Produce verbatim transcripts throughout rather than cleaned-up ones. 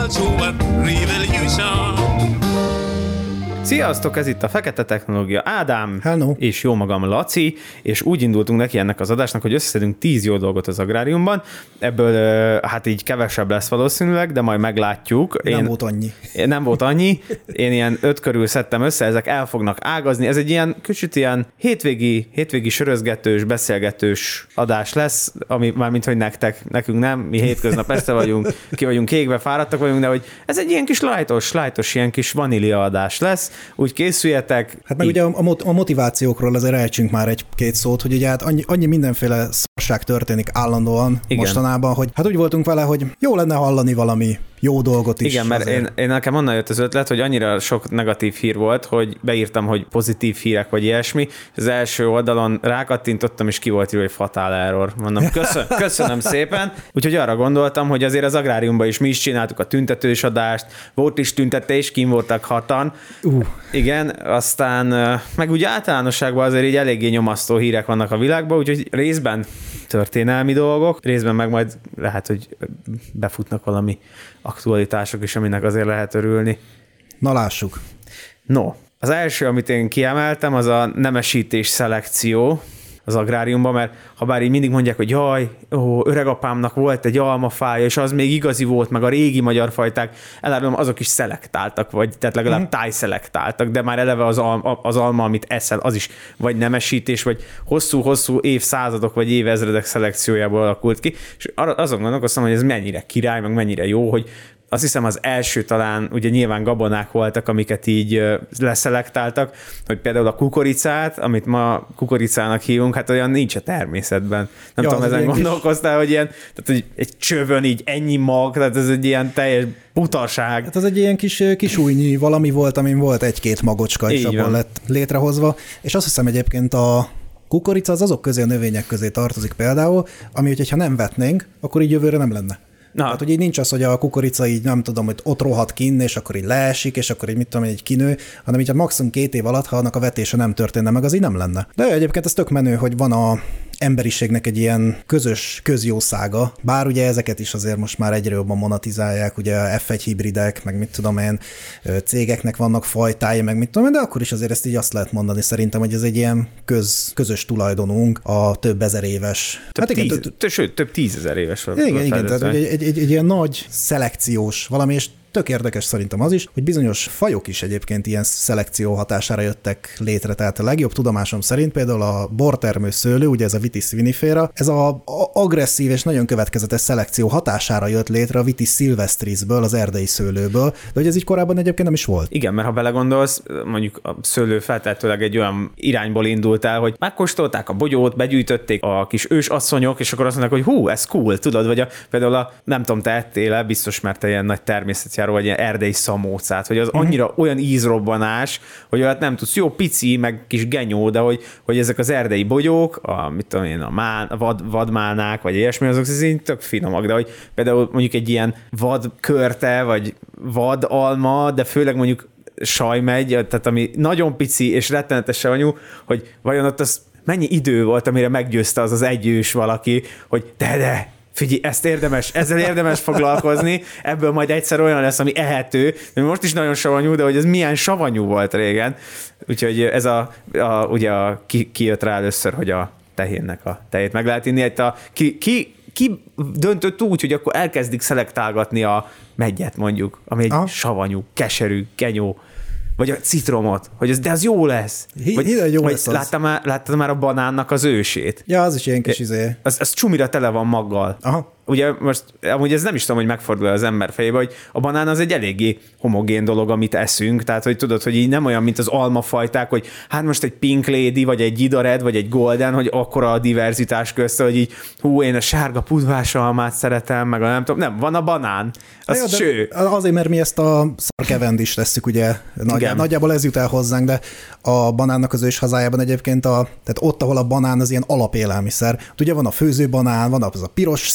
Sziasztok, ez itt a Fekete Technológia, Ádám, Hello. És jó magam Laci, és úgy indultunk neki ennek az adásnak, hogy összeszedünk tíz jó dolgot az agráriumban, ebből hát így kevesebb lesz valószínűleg, de majd meglátjuk. Nem Én, volt annyi. Nem volt annyi, én ilyen öt körül szedtem össze, ezek el fognak ágazni, ez egy ilyen kicsit ilyen hétvégi, hétvégi sörözgetős, beszélgetős adás lesz, ami mármint, hogy nektek, nekünk nem, mi hétköznap este vagyunk, ki vagyunk égve, fáradtak vagyunk, de hogy ez egy ilyen kis lightos, lightos, ilyen kis vanília adás lesz, úgy készüljetek. Hát meg így. Ugye a, a motivációkról azért ejtsünk már egy-két szót, hogy ugye hát annyi, annyi mindenféle szarság történik állandóan igen. mostanában, hogy hát úgy voltunk vele, hogy jó lenne hallani valami jó dolgot is. Igen, mert én, én nekem onnan jött az ötlet, hogy annyira sok negatív hír volt, hogy beírtam, hogy pozitív hírek vagy ilyesmi, az első oldalon rákattintottam, és ki volt írva, hogy fatal error. Mondom, köszön, köszönöm szépen. Úgyhogy arra gondoltam, hogy azért az agráriumban is mi is csináltuk a tüntetős adást, volt is tüntetés, kim voltak hatan. Uh. Igen, aztán meg úgy általánosságban azért így eléggé nyomasztó hírek vannak a világban, úgyhogy részben történelmi dolgok, részben meg majd lehet, hogy befutnak valami aktualitások is, aminek azért lehet örülni. Na lássuk. No, az első, amit én kiemeltem, az a nemesítés szelekció az agráriumban, mert ha bár így mindig mondják, hogy jaj, ó, öregapámnak volt egy almafája, és az még igazi volt, meg a régi magyar fajták, elárulom, azok is szelektáltak, vagy tehát legalább mm. tájszelektáltak, de már eleve az alma, az alma, amit eszel, az is vagy nemesítés, vagy hosszú-hosszú évszázadok, vagy évezredek szelekciójából alakult ki, és azon gondolkoztam, hogy ez mennyire király, meg mennyire jó, hogy azt hiszem az első talán, ugye nyilván gabonák voltak, amiket így leszelektáltak, hogy például a kukoricát, amit ma kukoricának hívunk, hát olyan nincs a természetben. Nem ja, tudom, ezen gondolkoztál, kis... hogy ilyen, tehát hogy egy csövön így ennyi mag, tehát ez egy ilyen teljes butaság. Hát ez egy ilyen kis, kis újnyi valami volt, amin volt egy-két magocska, és abban lett létrehozva, és azt hiszem egyébként a kukorica az azok közé, a növények közé tartozik például, ami, hogyha nem vetnénk, akkor így jövőre nem lenne. Na. Tehát, hogy így nincs az, hogy a kukorica így nem tudom, hogy ott rohadt kinn, és akkor így leesik, és akkor így mit tudom, egy kinő, hanem így hát maximum két év alatt, ha annak a vetése nem történne meg, az így nem lenne. De egyébként ez tök menő, hogy van a emberiségnek egy ilyen közös közjószága, bár ugye ezeket is azért most már egyre jobban monetizálják, ugye a ef egy hibridek, meg mit tudom én, cégeknek vannak fajtái, meg mit tudom én, de akkor is azért ezt így azt lehet mondani szerintem, hogy ez egy ilyen köz, közös tulajdonunk a több ezer éves. Több hát igen, tíz, több, sőt, több tízezer éves. Igen, igen, tehát egy, egy, egy, egy ilyen nagy szelekciós valami, és tök érdekes szerintem az is, hogy bizonyos fajok is egyébként ilyen szelekció hatására jöttek létre, tehát a legjobb tudomásom szerint például a bortermő szőlő, ugye ez a Vitis vinifera, ez a agresszív és nagyon következetes szelekció hatására jött létre a Vitis silvestrisből, az erdei szőlőből, de hogy ez így korábban egyébként nem is volt. Igen, mert ha belegondolsz, mondjuk a szőlő feltehetőleg egy olyan irányból indult el, hogy megkóstolták a bogyót, begyűjtötték a kis ősasszonyok, és akkor azt mondták, hogy hú, ez cool, tudod, vagy a, például a, nem tudom, te ettél, biztos, mert te ilyen nagy természet vagy ilyen erdei szamócát, hogy az annyira uh-huh. olyan ízrobbanás, hogy olyat nem tudsz, jó pici, meg kis genyó, de hogy, hogy ezek az erdei bogyók, a, mit tudom én, a, mál, a vad, vadmálnák, vagy ilyesmi, azok szinte tök finomak, de hogy például mondjuk egy ilyen vadkörte, vagy vadalma, de főleg mondjuk sajmegy, tehát ami nagyon pici és rettenetes savanyú, hogy vajon ott az mennyi idő volt, amire meggyőzte az az egyős valaki, hogy de, de, figyelj, ezt érdemes, ezzel érdemes foglalkozni, ebből majd egyszer olyan lesz, ami ehető, de most is nagyon savanyú, de hogy ez milyen savanyú volt régen. Úgyhogy ez a, a ugye a, ki, ki jött rá először, hogy a tehénnek a tejét meg lehet inni. A, ki, ki, ki döntött úgy, hogy akkor elkezdik szelektálgatni a meggyet mondjuk, ami egy ah. savanyú, keserű, kenyó, vagy a citromot, hogy ez, de az jó lesz. Vagy, Hide, jó vagy lesz az. Láttad már, láttad már a banánnak az ősét? Ja, az is ilyen kis izé. Az, az csumira tele van maggal. Aha. Ugye most, amúgy ez nem is tudom, hogy megfordul az ember fejébe, hogy a banán az egy eléggé homogén dolog, amit eszünk, tehát hogy tudod, hogy így nem olyan, mint az almafajták, hogy hát most egy Pink Lady, vagy egy Gida Red, vagy egy Golden, hogy akkora a diverzitás közt, hogy így hú, én a sárga pudvás almát szeretem, meg a nem tudom, nem, van a banán, az ja, ső. Azért, mert mi ezt a szarkevend is tesszük, ugye, nagy, nagyjából ez jut el hozzánk, de a banánnak az ős hazájában egyébként, a, tehát ott, ahol a banán az ilyen alapélelmiszer, ugye van a főzőbanán, van az a piros színű,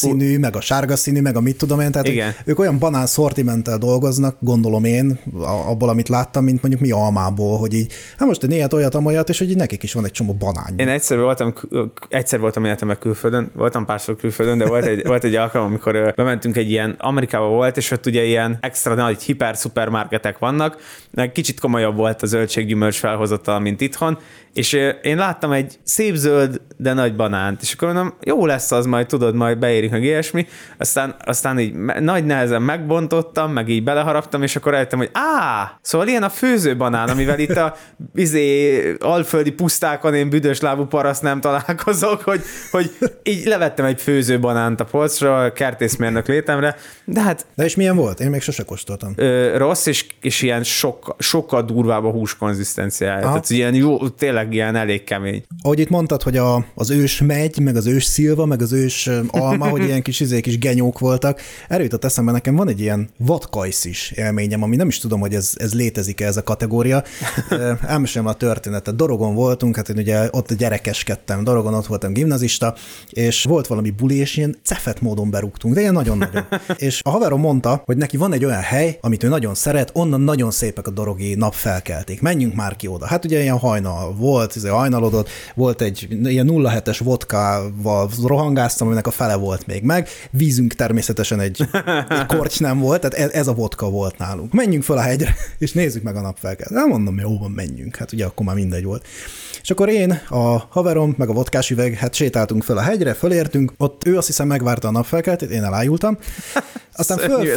meg a sárga színű, meg a mit tudom én, tehát ők olyan banán szortimenttel dolgoznak, gondolom én, abból, amit láttam, mint mondjuk mi almából, hogy így, hát most egy ilyet, olyat, amolyat, és hogy így nekik is van egy csomó banány. Én egyszer voltam, egyszer voltam életemben külföldön, voltam párszor külföldön, de volt egy, volt egy alkalom, amikor bementünk egy ilyen, Amerikába volt, és ott ugye ilyen extra nagy hiper-szupermarketek vannak, kicsit komolyabb volt a zöldséggyümölcs felhozatal, mint itthon, és én láttam egy szép zöld, de nagy banánt, és akkor mondom, jó lesz az, majd tudod, majd beérik meg ilyesmi, aztán, aztán így nagy nehezen megbontottam, meg így beleharaptam, és akkor rájöttem, hogy á, szóval ilyen a főző banán, amivel itt a izé, alföldi pusztákon én büdös lábú paraszt nem találkozok, hogy, hogy így levettem egy főző banánt a polcra, kertészmérnök létemre, de hát... De és milyen volt? Én még sose kóstoltam. Ö, rossz, és, és ilyen sok, sokkal durvább a hús konzisztenciája. Tehát ilyen jó, tényleg ilyen elég kemény. Ahogy itt mondtad, hogy a, az ős megy, meg az ős szilva, meg az ős alma, hogy ilyen kis izék kis genyók voltak. Erről jutott eszembe, nekem van egy ilyen vadkajszis élményem, ami nem is tudom, hogy ez, ez létezik-e ez a kategória. Elmesélem a történetet. Dorogon voltunk, hát én ugye ott gyerekeskedtem, Dorogon ott voltam gimnazista, és volt valami buli, és ilyen cefet módon berúgtunk, de ilyen nagyon-nagyon. És a haverom mondta, hogy neki van egy olyan hely, amit ő nagyon szeret, onnan nagyon szépek a dorogi napfelkelték. Menjünk már ki oda. Hát ugye ilyen hajnal volt, ez hajnalodott, volt egy ilyen nulla hetes vodkával rohangáztam, aminek a fele volt még meg. Vízünk természetesen egy, egy korty nem volt, tehát ez a vodka volt nálunk. Menjünk fel a hegyre, és nézzük meg a napfelkeltést. Nem mondom, jó van, menjünk. Hát ugye akkor már mindegy volt. És akkor én, a haverom, meg a vodkás üveg, hát sétáltunk fel a hegyre, fölértünk, ott ő azt hiszem megvárta a napfelkeltét, én elájultam. Aztán föl...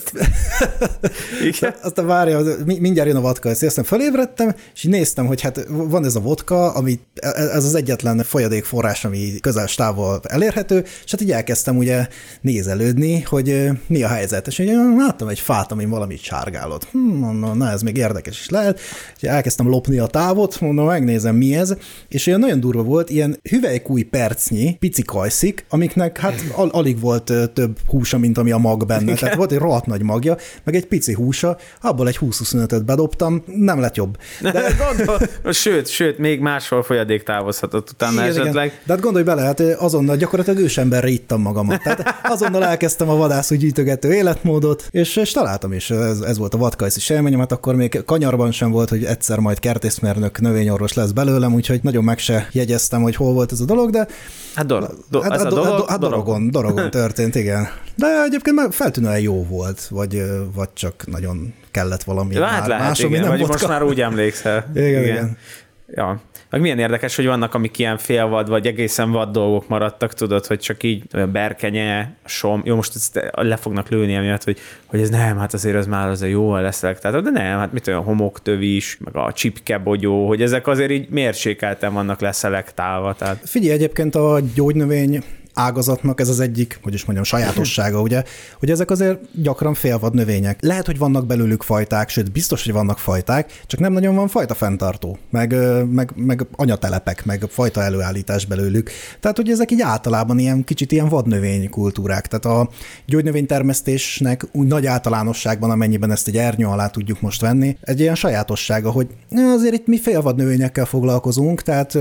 Aztán várja, mindjárt jön a vodka, aztán fölébredtem, és így néztem, hogy hát van ez a vodka, ami, ez az egyetlen folyadékforrás, ami közeles távol elérhető, és hát így elkezdtem ugye nézelődni, hogy mi a helyzet. És így láttam egy fát, ami valamit sárgálott. Hm, mondom, na ez még érdekes is lehet. És elkezdtem lopni a távot, mondom, megnézem mi ez, és olyan nagyon durva volt, ilyen hüvelykúj percnyi, pici kajszik, amiknek hát al- alig volt több húsa, mint ami a mag benne. Igen. Tehát volt egy rohadt nagy magja, meg egy pici húsa, abból egy húsz-huszonötöt bedobtam, nem lett jobb. De... Gondol, sőt, sőt, még máshol folyadék távozhatott utána igen, esetleg. Igen. De hát gondolj bele, hát azonnal gyakorlatilag ősemberre ittam magamat. Tehát azonnal elkezdtem a vadászú gyűjtögető életmódot, és, és találtam is, ez, ez volt a vadkajszis élményem, hát akkor még kanyarban sem volt, hogy egyszer majd kertészmérnök, növényorvos lesz belőlem, úgyhogy nagyon meg se jegyeztem, hogy hol volt ez a dolog, de hát, do, do, hát, ez a, a dolog, hát dorogon, dorogon történt, igen. De egyébként már feltűnően jó volt, vagy, vagy csak nagyon kellett valami. Ja, hát lehet, másom, igen, vagy vodka. Most már úgy emlékszel. Igen, igen. igen. Ja. Meg milyen érdekes, hogy vannak, amik ilyen félvad, vagy egészen vad dolgok maradtak, tudod, hogy csak így berkenye, som, jó, most ezt le fognak lőni emiatt, hogy, hogy ez nem, hát azért az már az a jó leszelektáltató, de nem, hát mit olyan homoktövis, meg a csipkebogyó, hogy ezek azért így mérsékelten vannak leszelektálva. Tehát... Figyelj, egyébként a gyógynövény ágazatnak ez az egyik, hogy is mondjam, sajátossága, ugye, hogy ezek azért gyakran félvad növények. Lehet, hogy vannak belőlük fajták, sőt, biztos, hogy vannak fajták, csak nem nagyon van fajta fenntartó, meg, meg, meg anyatelepek, meg fajta előállítás belőlük. Tehát, hogy ezek így általában ilyen kicsit ilyen vadnövény kultúrák. Tehát a gyógynövénytermesztésnek úgy nagy általánosságban, amennyiben ezt egy ernyő alá tudjuk most venni, egy ilyen sajátossága, hogy azért itt mi félvad növényekkel foglalkozunk, tehát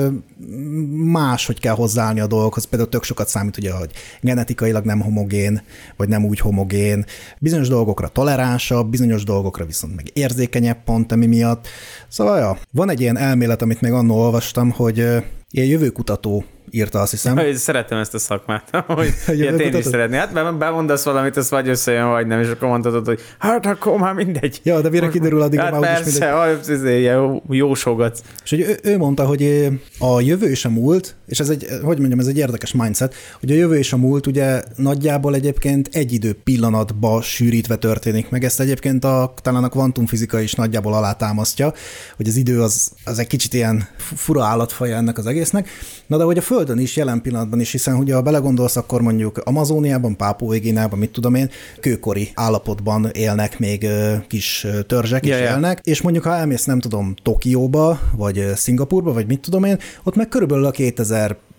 máshogy kell hozzáállni a dolgokhoz, például tök sokat számít, ugye, hogy genetikailag nem homogén, vagy nem úgy homogén. Bizonyos dolgokra toleránsabb, bizonyos dolgokra viszont meg érzékenyebb pont, ami miatt. Szóval ja, van egy ilyen elmélet, amit még annól olvastam, hogy ilyen jövőkutató írta, azt hiszem. Hogy szeretem ezt a szakmát, hogy ilyet én is szeretné. Hát bemondasz valamit, az vagy összejön, vagy nem, és akkor mondhatod, hogy hát akkor már mindegy. Ja, de mire kiderül addig hát már persze, úgyis mindegy. Jó, jósogatsz. És hogy ő, ő mondta, hogy a jövő és a múlt, és ez egy, hogy mondjam, ez egy érdekes mindset, hogy a jövő és a múlt ugye nagyjából egyébként egy idő pillanatba sűrítve történik meg. Ezt egyébként a, talán a kvantumfizika is nagyjából alátámasztja, hogy az idő az, az egy kicsit ilyen fura állatfaja ennek az egésznek. Na de hogy a Földön is, jelen pillanatban is, hiszen hogyha belegondolsz, akkor mondjuk Amazóniában, Pápua-Új-Guineában, mit tudom én, kőkori állapotban élnek még kis törzsek is yeah, élnek, és mondjuk ha elmész, nem tudom, Tokióba, vagy Szingapurba, vagy mit tudom én, ott meg körülbelül a kétezer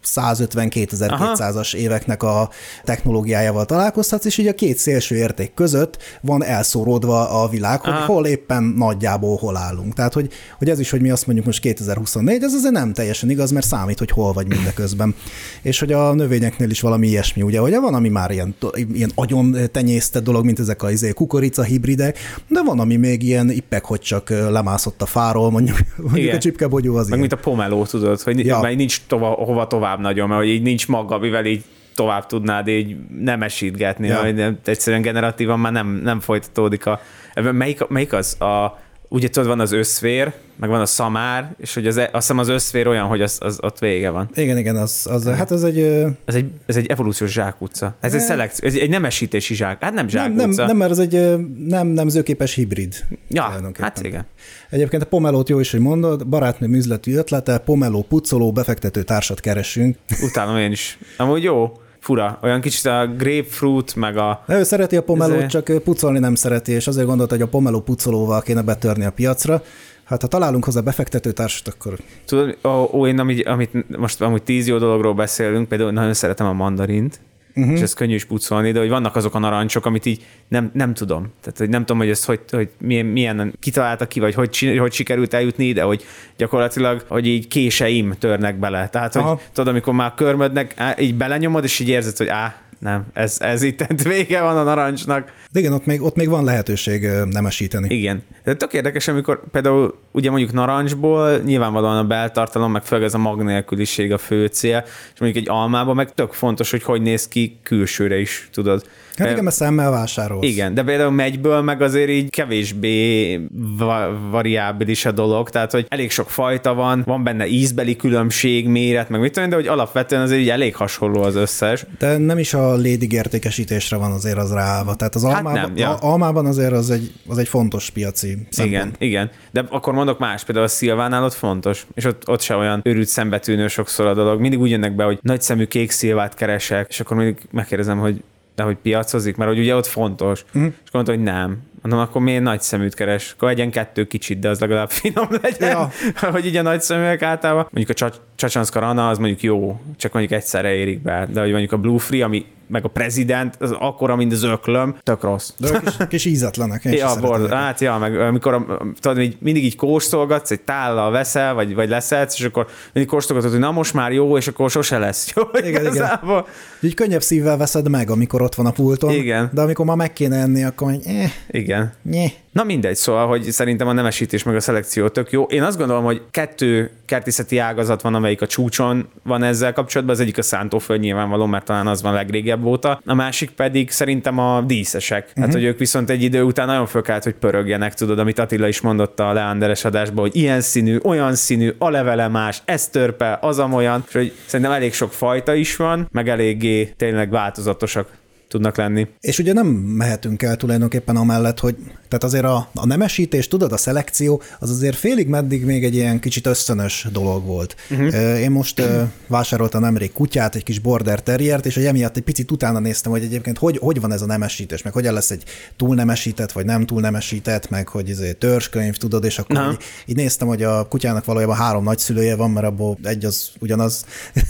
százötven-kétezer-kétszázas éveknek a technológiájával találkozhatsz, és így a két szélső érték között van elszóródva a világ, hogy Aha. hol éppen nagyjából hol állunk. Tehát, hogy, hogy ez is, hogy mi azt mondjuk most kétezer-huszonnégy, ez azért nem teljesen igaz, mert számít, hogy hol vagy mindeközben. És hogy a növényeknél is valami ilyesmi, ugye, hogy van, ami már ilyen, ilyen agyon tenyésztett dolog, mint ezek a izé, kukorica hibridek, de van, ami még ilyen ippek, hogy csak lemászott a fáról, mondjuk, mondjuk a csipkebogyó az meg ilyen. Mint a pomelo, tudod, hogy ja. nincs tova, hova tovább nagyon, mert így nincs maga, mivel így tovább tudnád így nemesítgetni, ja. hogy egyszerűen generatívan már nem, nem folytatódik a... Melyik, melyik az? A, ugye tudod, van az összfér, meg van a szamár, és hogy az, azt hiszem az összfér olyan, hogy az, az ott vége van. Igen, igen, az, az hát az egy... Ez egy, ez egy evolúciós zsákutca. Ez egy szelekció, ez egy nemesítési zsák. Hát nem zsákutca. Nem, nem, nem, mert ez egy nem nemzőképes hibrid. Ja, hát igen. Egyébként a Pomelót jó is, hogy mondod, barátnőm üzleti ötlete, Pomelo pucoló befektető társat keresünk. Utálom én is. Amúgy jó. Fura, olyan kicsit a grapefruit, meg a... Ő szereti a pomelót, csak pucolni nem szereti, és azért gondolta, hogy a pomeló pucolóval kéne betörni a piacra. Hát ha találunk hozzá befektetőtársat, akkor... Tudod, ó, ó, én amit, amit most amúgy tíz jó dologról beszélünk, például nagyon szeretem a mandarint, uh-huh. és ez könnyű is pucolni, de hogy vannak azok a narancsok, amit így nem, nem tudom. Tehát, hogy nem tudom, hogy ezt hogy, hogy milyen, milyen kitalálta ki, vagy hogy, hogy sikerült eljutni ide, hogy gyakorlatilag, hogy így késeim törnek bele. Tehát, hogy Aha. tudod, amikor már körmödnek, így belenyomod, és így érzed, hogy á, nem, ez, ez itt vége van a narancsnak. De igen, ott még, ott még van lehetőség nemesíteni. Igen. De tök érdekes, amikor például ugye mondjuk narancsból nyilvánvalóan a beltartalom, meg főleg ez a mag nélküliség a fő cél, és mondjuk egy almában meg tök fontos, hogy hogy néz ki külsőre is, tudod. Hát igen, mert szemmel vásárolsz. Igen, de például megyből meg azért így kevésbé va- variábilis a dolog, tehát hogy elég sok fajta van, van benne ízbeli különbség, méret, meg mit tudom, de hogy alapvetően azért így elég hasonló az összes. De nem is a lédig értékesítésre van azért az ráállva, tehát az almában, hát nem, ja. almában azért az egy, az egy fontos piaci szempont. Igen, igen, de akkor mondok más, például a szilvánál ott fontos, és ott, ott se olyan őrült szembetűnő sokszor a dolog. Mindig úgy jönnek be, hogy nagyszemű kék szilvát keresek, és akkor mindig megkérdezem, hogy de hogy piacozik, mert hogy ugye ott fontos. Uh-huh. És mondta, hogy nem. Mondom, akkor miért nagy szeműt keres? Akkor egyen kettő kicsit, de az legalább finom legyen. Ja. Hogy így a nagy szeműek általában. Mondjuk a Csacsanszka Rana az mondjuk jó, csak mondjuk egyszerre érik be. De hogy mondjuk a Blue Free, ami meg a President, az akkora, mint az öklöm, tök rossz. De kis, kis ízetlenek. Ja, bord, hát ja, meg amikor tudod, így mindig így kóstolgatsz, egy tállal veszel, vagy, vagy leszetsz, és akkor mindig kóstolgatod, hogy na most már jó, és akkor sose lesz jó. Igen, igen. Így könnyebb szívvel veszed meg, amikor ott van a pulton. Igen. De amikor már meg kéne enni, akkor mondj, eh. Igen. Nye. Na mindegy, szóval, hogy szerintem a nemesítés meg a szelekció tök jó. Én azt gondolom, hogy kettő kertészeti ágazat van, amelyik a csúcson van ezzel kapcsolatban. Az egyik a szántóföld nyilvánvaló, mert talán az van legrégebb óta. A másik pedig szerintem a díszesek. Uh-huh. Hát, hogy ők viszont egy idő után nagyon föl kellett, hogy pörögjenek, tudod, amit Attila is mondott a Leanderes adásban, hogy ilyen színű, olyan színű, a levele más, ez törpe, az amolyan. És hogy szerintem elég sok fajta is van, meg eléggé tényleg változatosak tudnak lenni. És ugye nem mehetünk el tulajdonképpen amellett, hogy tehát azért a, a nemesítés, tudod, a szelekció, az azért félig meddig még egy ilyen kicsit ösztönös dolog volt. Uh-huh. Én most uh, vásároltam nemrég kutyát, egy kis border terriert, és emiatt egy picit utána néztem, hogy egyébként hogy, hogy van ez a nemesítés, meg hogyan lesz egy túlnemesített, vagy nem túlnemesített, meg hogy ez törzskönyv, tudod, és akkor így, így néztem, hogy a kutyának valójában három nagyszülője van, mert abból egy az ugyanaz.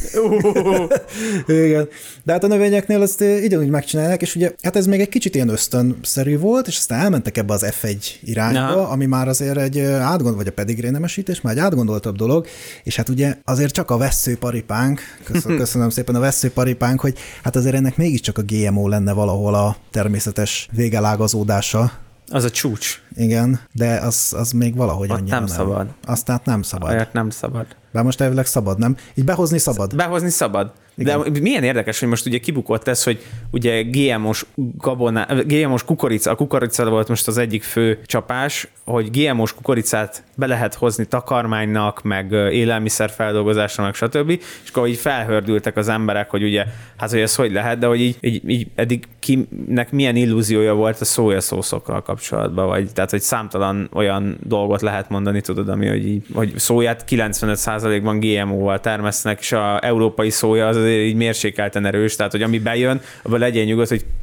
Uh. Igen. De hát a növényeknél ezt ugyanúgy megcsinálják, és ugye hát ez még egy kicsit ilyen ösztönszerű volt, és aztán elmentek ebbe az ef egy irányba, Aha. ami már azért egy átgondol, vagy a pedigree nemesítés, már egy átgondoltabb dolog, és hát ugye azért csak a vesszőparipánk, köszönöm, köszönöm szépen a vesszőparipánk, hogy hát azért ennek mégiscsak a gé em o lenne valahol a természetes végelágazódása. Az a csúcs. Igen, de az, az még valahogy Ott annyira nem szabad. Azt tehát nem szabad. Olyat nem szabad. Bár most elvileg szabad, nem? Így behozni szabad? Behozni szabad. Igen. De milyen érdekes, hogy most ugye kibukott ez, hogy ugye gé em o-s gaboná, gé em o-s kukorica, a kukorica volt most az egyik fő csapás, hogy gé em o-s kukoricát be lehet hozni takarmánynak, meg élelmiszerfeldolgozásra, meg stb. És akkor így felhördültek az emberek, hogy ugye, hát hogy ez hogy lehet, de hogy így, így, így eddig kinek milyen illúziója volt a szójaszószokkal kapcsolatban, vagy tehát, hogy számtalan olyan dolgot lehet mondani, tudod, ami, hogy, így, hogy szóját kilencvenöt százalékban gé em o-val termesztenek, és a európai szója az azért így mérsékelten erős, tehát hogy ami bejön, abban legyen nyugodt, hogy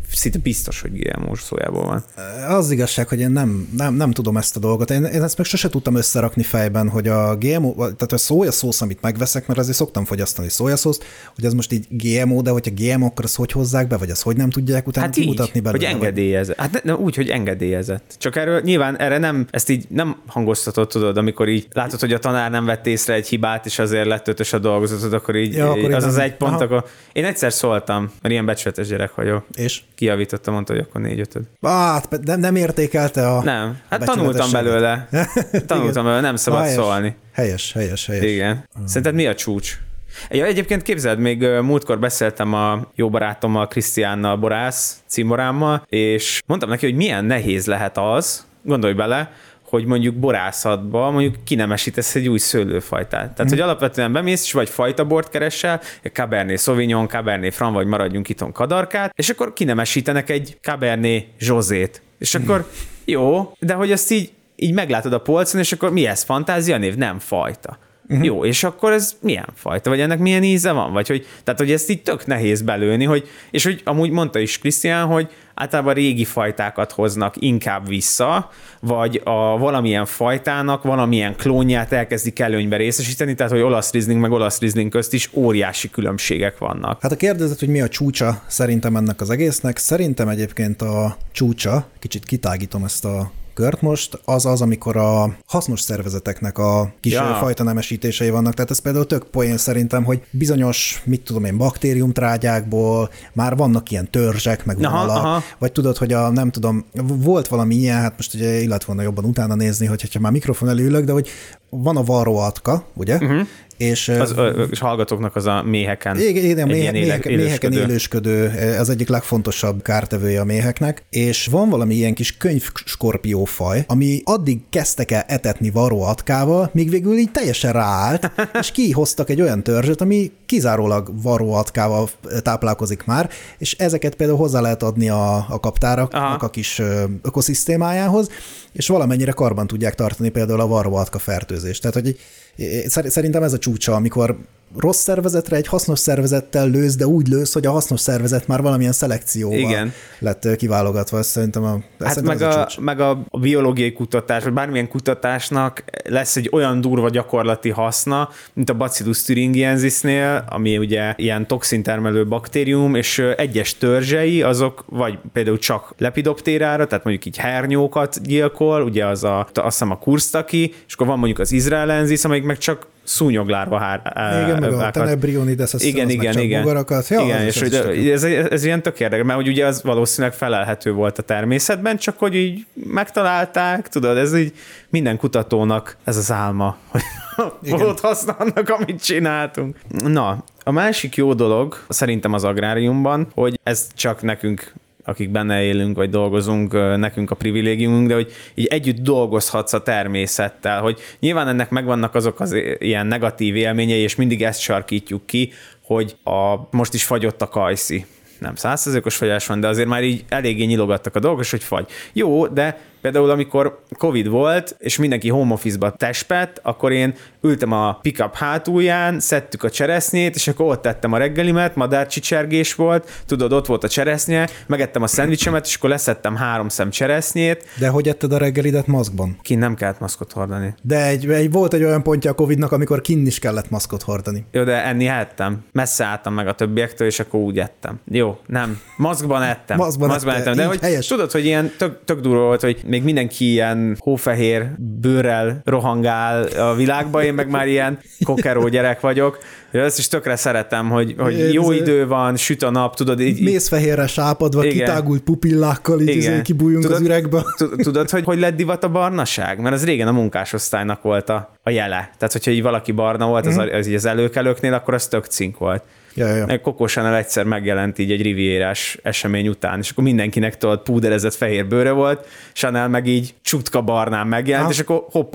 szinte biztos, hogy gé em ó szójából van. Az igazság, hogy én nem, nem, nem tudom ezt a dolgot. Én, én ezt meg sose tudtam összerakni fejben, hogy a gé em ó, tehát a szójaszósz, amit megveszek, mert azért szoktam fogyasztani szójaszószt, hogy ez most így gé em ó, de hogyha gé em ó, akkor azt hogy hozzák be, vagy azt hogy nem tudják utána hát kimutatni belőle. Hogy engedélyezett. Hát ne, ne, úgy, hogy engedélyezett. Csak erről nyilván erre nem, ezt így nem hangoztatod, tudod, amikor így látod, hogy a tanár nem vett észre egy hibát, és azért lett ötös a dolgozatod, akkor így, ja, akkor az nem. Az egy pont, aha. Akkor én egyszer szóltam, mert ilyen becsületes gyerek vagyok. És? Kijavítottam, mondta, hogy akkor négy-ötöd. Hát nem, nem értékelte a Nem, hát tanultam belőle. Tanultam belőle, nem szabad helyes. szólni. Helyes, helyes, helyes. Igen. Szerinted mi a csúcs? Ja, egyébként képzeld, még múltkor beszéltem a jó barátommal, Krisztiánnal, Borász címborámmal, és mondtam neki, hogy milyen nehéz lehet az, gondolj bele, hogy mondjuk borászatba mondjuk kinemesítesz egy új szőlőfajtát. Tehát, mm. hogy alapvetően bemész, és vagy fajtabort keresel, egy Cabernet Sauvignon, Cabernet Franc, vagy maradjunk itthon kadarkát, és akkor kinemesítenek egy Cabernet Josét. És akkor mm. jó, de hogy ezt így, így meglátod a polcon, és akkor mi ez? Fantázia név? Nem fajta. Uh-huh. Jó, és akkor ez milyen fajta? Vagy ennek milyen íze van? Vagy hogy, tehát, hogy ezt így tök nehéz belőni, hogy, és hogy amúgy mondta is Krisztián, hogy általában régi fajtákat hoznak inkább vissza, vagy a valamilyen fajtának valamilyen klónját elkezdik előnybe részesíteni, tehát hogy olasz rizling meg olasz rizling közt is óriási különbségek vannak. Hát a kérdezet, hogy mi a csúcsa szerintem ennek az egésznek, szerintem egyébként a csúcsa, kicsit kitágítom ezt a kört most, az az, amikor a hasznos szervezeteknek a kis ja. fajta nemesítései vannak. Tehát ez például tök poén szerintem, hogy bizonyos, mit tudom én, baktériumtrágyákból már vannak ilyen törzsek, meg aha, vonalak, aha. vagy tudod, hogy a, nem tudom, volt valami ilyen, hát most ugye illet volna jobban utána nézni, hogyha már mikrofon elé ülök, de hogy van a varroatka, ugye? Uh-huh. És, az, és hallgatóknak az a méheken, igen, igen, méhe, méheken, méheken élősködő, az egyik legfontosabb kártevője a méheknek, és van valami ilyen kis könyvskorpiófaj, ami addig kezdtek el etetni varroatkával, míg végül így teljesen ráállt, és kihoztak egy olyan törzset, ami kizárólag varroatkával táplálkozik már, és ezeket például hozzá lehet adni a, a kaptáraknak a kis ökoszisztémájához, és valamennyire karban tudják tartani például a varroatka fertőzést. Tehát, hogy szerintem ez a csúcsa, amikor rossz szervezetre egy hasznos szervezettel lősz, de úgy lősz, hogy a hasznos szervezet már valamilyen szelekcióval igen. lett kiválogatva. Ezt szerintem a, hát szerintem meg, a, a meg a biológiai kutatás, vagy bármilyen kutatásnak lesz egy olyan durva gyakorlati haszna, mint a Bacillus thuringiensisnél, ami ugye ilyen toxintermelő baktérium, és egyes törzsei, azok vagy például csak lepidoptérára, tehát mondjuk így hernyókat gyilkol, ugye az a, azt hiszem a kursztaki, és akkor van mondjuk az Israelensis, amelyik meg csak szúnyoglárva hár. Igen, meg a Tenebrionides, az, igen, az igen, meg igen. bogarakat. Ja, igen, és ez, ez, ez ilyen tök érdekes, mert ugye az valószínűleg felelhető volt a természetben, csak hogy így megtalálták, tudod, ez így minden kutatónak ez az álma, hogy volt haszna annak, amit csináltunk. Na, a másik jó dolog szerintem az agráriumban, hogy ez csak nekünk, akik benne élünk, vagy dolgozunk, nekünk a privilégiumunk, de hogy így együtt dolgozhatsz a természettel, hogy nyilván ennek megvannak azok az ilyen negatív élményei, és mindig ezt sarkítjuk ki, hogy a, most is fagyott a kajszi. Nem száz százalékos fagyás van, de azért már így eléggé nyilogattak a dolgok, és hogy fagy. Jó, de például amikor Covid volt, és mindenki home office-ba tespett, akkor én ültem a pick-up hátulján, szedtük a cseresznyét, és akkor ott tettem a reggelimet, madárcsicsergés volt, tudod, ott volt a cseresznye, megettem a szendvicsemet, és akkor leszettem három szem cseresznyét. De hogy etted a reggelidet maszkban? Kint nem kellett maszkot hordani. De egy, egy, volt egy olyan pontja a Covidnak, amikor kint is kellett maszkot hordani. Jó, de enni ettem. Messze álltam meg a többiektől, és akkor úgy ettem. Jó, nem. Maszkban ettem. Maszkban, maszkban ettem. De hogy helyes. Tudod, hogy ilyen tök, tök durva volt, hogy még mindenki ilyen hófehér bőrrel rohangál a világba, én meg már ilyen kokeró gyerek vagyok. Ezt is tökre szeretem, hogy, hogy jó idő van, süt a nap, tudod. Így, mészfehérre sápadva, igen. Kitágult pupillákkal, így izé kibújjunk tudod, az üregbe. Tudod, hogy hogy lett divat a barnaság? Mert az régen a munkásosztálynak volt a, a jele. Tehát, hogyha így valaki barna volt, az, az, az, az előkelőknél, akkor az tök cink volt. Ja, ja. Coco Chanel egyszer megjelent így egy rivierás esemény után, és akkor mindenkinek tudod púderezett fehér bőre volt, Chanel meg így csutka barnán megjelent, ha. És akkor hoppá,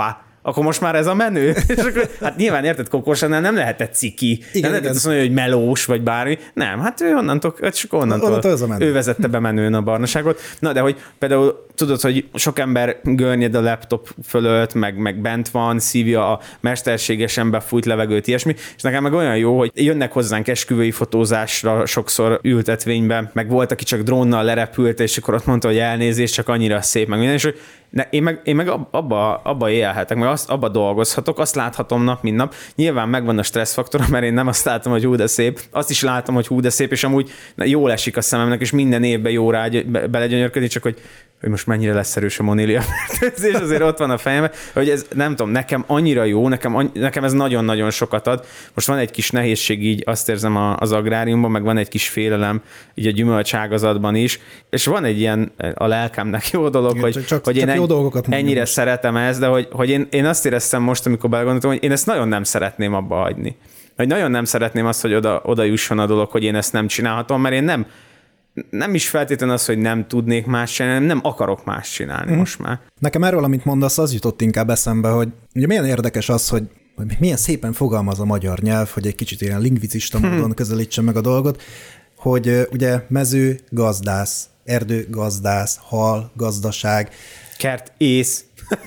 akkor most már ez a menő. És akkor, hát nyilván érted, Kokosánál nem lehetett ciki. Igen, nem lehetett igen. azt mondani, hogy melós, vagy bármi. Nem, hát ő onnantól, csak onnantól, onnantól ő vezette be menőn a barnaságot. Na, de hogy például tudod, hogy sok ember görnyed a laptop fölött, meg, meg bent van, szívja a mesterségesen befújt levegőt, ilyesmi, és nekem meg olyan jó, hogy jönnek hozzánk esküvői fotózásra sokszor ültetvénybe, meg volt, aki csak drónnal lerepült, és akkor ott mondta, hogy elnézést, csak annyira szép, meg minden, és hogy ne, én meg, én meg abba, abba élhetek, meg azt, abba dolgozhatok, azt láthatom nap, mint nap. Nyilván megvan a stresszfaktor, mert én nem azt látom, hogy hú de szép, azt is látom, hogy hú de szép, és amúgy jól esik a szememnek, és minden évben jó rá be, belegyönyörködni, csak hogy hogy most mennyire lesz erős a Monília fertőzés, azért ott van a fejemben, hogy ez nem tudom, nekem annyira jó, nekem, nekem ez nagyon-nagyon sokat ad. Most van egy kis nehézség így, azt érzem az agráriumban, meg van egy kis félelem így a gyümölcságazatban is, és van egy ilyen a lelkemnek jó dolog, igen, hogy, csak, hogy csak én jó en, ennyire most. Szeretem ezt, de hogy, hogy én, én azt éreztem most, amikor belegondoltam, hogy én ezt nagyon nem szeretném abba hagyni. Hogy nagyon nem szeretném azt, hogy oda, oda jusson a dolog, hogy én ezt nem csinálhatom, mert én nem nem is feltétlenül az, hogy nem tudnék más csinálni, nem akarok más csinálni mm. most már. Nekem erről, amit mondasz, az jutott inkább eszembe, hogy ugye milyen érdekes az, hogy, hogy milyen szépen fogalmaz a magyar nyelv, hogy egy kicsit ilyen lingvicista hmm. módon közelítse meg a dolgot, hogy ugye mező, gazdász, erdő, gazdász, hal, gazdaság. Kert, ész.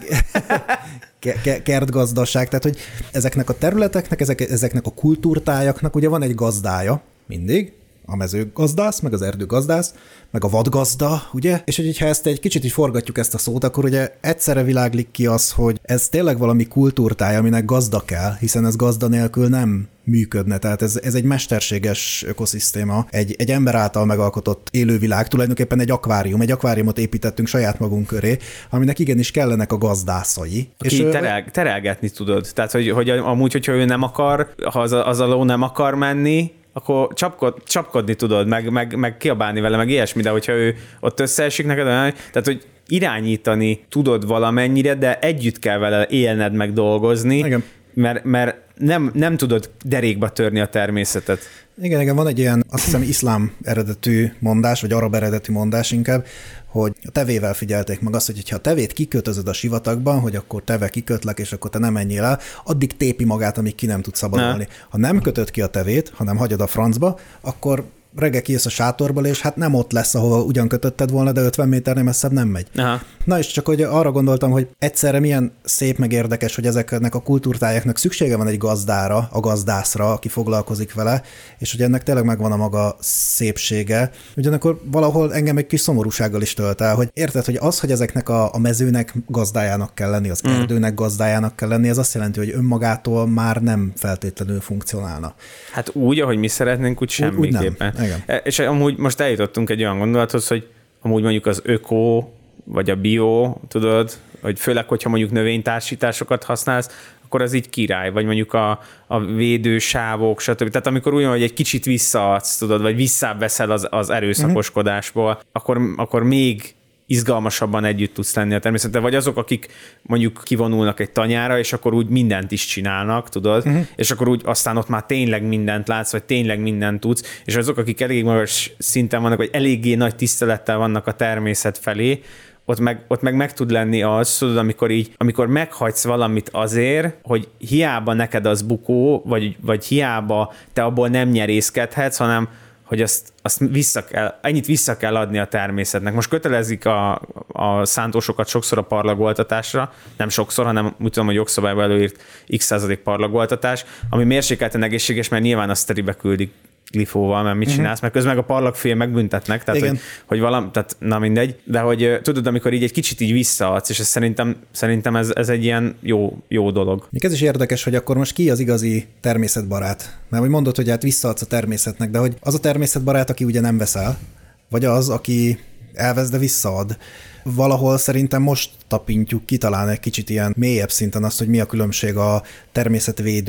Kertgazdaság, tehát hogy ezeknek a területeknek, ezek, ezeknek a kultúrtájaknak ugye van egy gazdája mindig, a mezőgazdász, meg az erdőgazdász, meg a vadgazda, ugye? És hogy ha ezt egy kicsit így forgatjuk ezt a szót, akkor ugye egyszerre világlik ki az, hogy ez tényleg valami kultúrtáj, aminek gazda kell, hiszen ez gazda nélkül nem működne. Tehát ez, ez egy mesterséges ökoszisztéma, egy, egy ember által megalkotott élővilág, tulajdonképpen egy akvárium, egy akváriumot építettünk saját magunk köré, aminek igenis kellenek a gazdászai. Aki és terel, terelgetni tudod. Tehát, hogy, hogy amúgy, hogyha ő nem akar, ha az a, az a ló nem akar menni, akkor csapkod, csapkodni tudod, meg, meg, meg kiabálni vele, meg ilyesmi, de hogyha ő ott összeesik neked, tehát, hogy irányítani tudod valamennyire, de együtt kell vele élned, meg dolgozni, igen. mert, mert nem, nem tudod derékba törni a természetet. Igen, igen, van egy ilyen, azt hiszem, iszlám eredetű mondás, vagy arab eredetű mondás inkább, hogy a tevével figyelték meg azt, hogy ha a tevét kikötözöd a sivatagban, hogy akkor teve kikötlek, és akkor te nem menjél el, addig tépi magát, amíg ki nem tud szabadulni. Ne. Ha nem kötöd ki a tevét, hanem hagyod a francba, akkor reggel kijössz a sátorból, és hát nem ott lesz, ahol ugyan kötötted volna, de ötven méternél messzebb nem megy. Aha. Na és csak hogy arra gondoltam, hogy egyszerre milyen szép meg érdekes, hogy ezeknek a kultúrtájaknak szüksége van egy gazdára, a gazdászra, aki foglalkozik vele, és hogy ennek tényleg megvan a maga szépsége. Ugyanakkor valahol engem egy kis szomorúsággal is tölt el, hogy érted, hogy az, hogy ezeknek a, a mezőnek gazdájának kell lenni, az mm. erdőnek gazdájának kell lenni, ez azt jelenti, hogy önmagától már nem feltétlenül funkcionálna. Hát úgy, ahogy mi szeretnénk, úgy semmiképpen. Igen. És amúgy most eljutottunk egy olyan gondolathoz, hogy amúgy mondjuk az öko, vagy a bio, tudod, hogy főleg, hogyha mondjuk növénytársításokat használsz, akkor az így király, vagy mondjuk a, a védősávok, stb. Tehát amikor úgy van, hogy egy kicsit visszaadsz, tudod, vagy visszaveszel az, az erőszakoskodásból, mm-hmm. akkor, akkor még izgalmasabban együtt tudsz lenni a természettel, vagy azok, akik mondjuk kivonulnak egy tanyára, és akkor úgy mindent is csinálnak, tudod, uh-huh. és akkor úgy aztán ott már tényleg mindent látsz, vagy tényleg mindent tudsz, és azok, akik elég magas szinten vannak, vagy eléggé nagy tisztelettel vannak a természet felé, ott meg, ott meg meg tud lenni az, tudod, amikor így, amikor meghagysz valamit azért, hogy hiába neked az bukó, vagy, vagy hiába te abból nem nyerészkedhetsz, hanem hogy azt, azt vissza kell, ennyit vissza kell adni a természetnek. Most kötelezik a, a szántósokat sokszor a parlagoltatásra, nem sokszor, hanem úgy tudom, hogy jogszabályban előírt x százalék parlagoltatás, ami mérsékelten egészséges, mert nyilván azt teribe küldik glifóval, mert mit csinálsz, mert közben meg a parlagfél megbüntetnek, tehát hogy, hogy valami, tehát na mindegy, de hogy tudod, amikor így egy kicsit így visszaadsz, és ez szerintem, szerintem ez, ez egy ilyen jó, jó dolog. Ez is érdekes, hogy akkor most ki az igazi természetbarát? Mert hogy mondod, hogy hát visszaadsz a természetnek, de hogy az a természetbarát, aki ugye nem veszel, vagy az, aki elvesz, de visszaad. Valahol szerintem most tapintjuk ki talán egy kicsit ilyen mélyebb szinten azt, hogy mi a különbség a természetvédő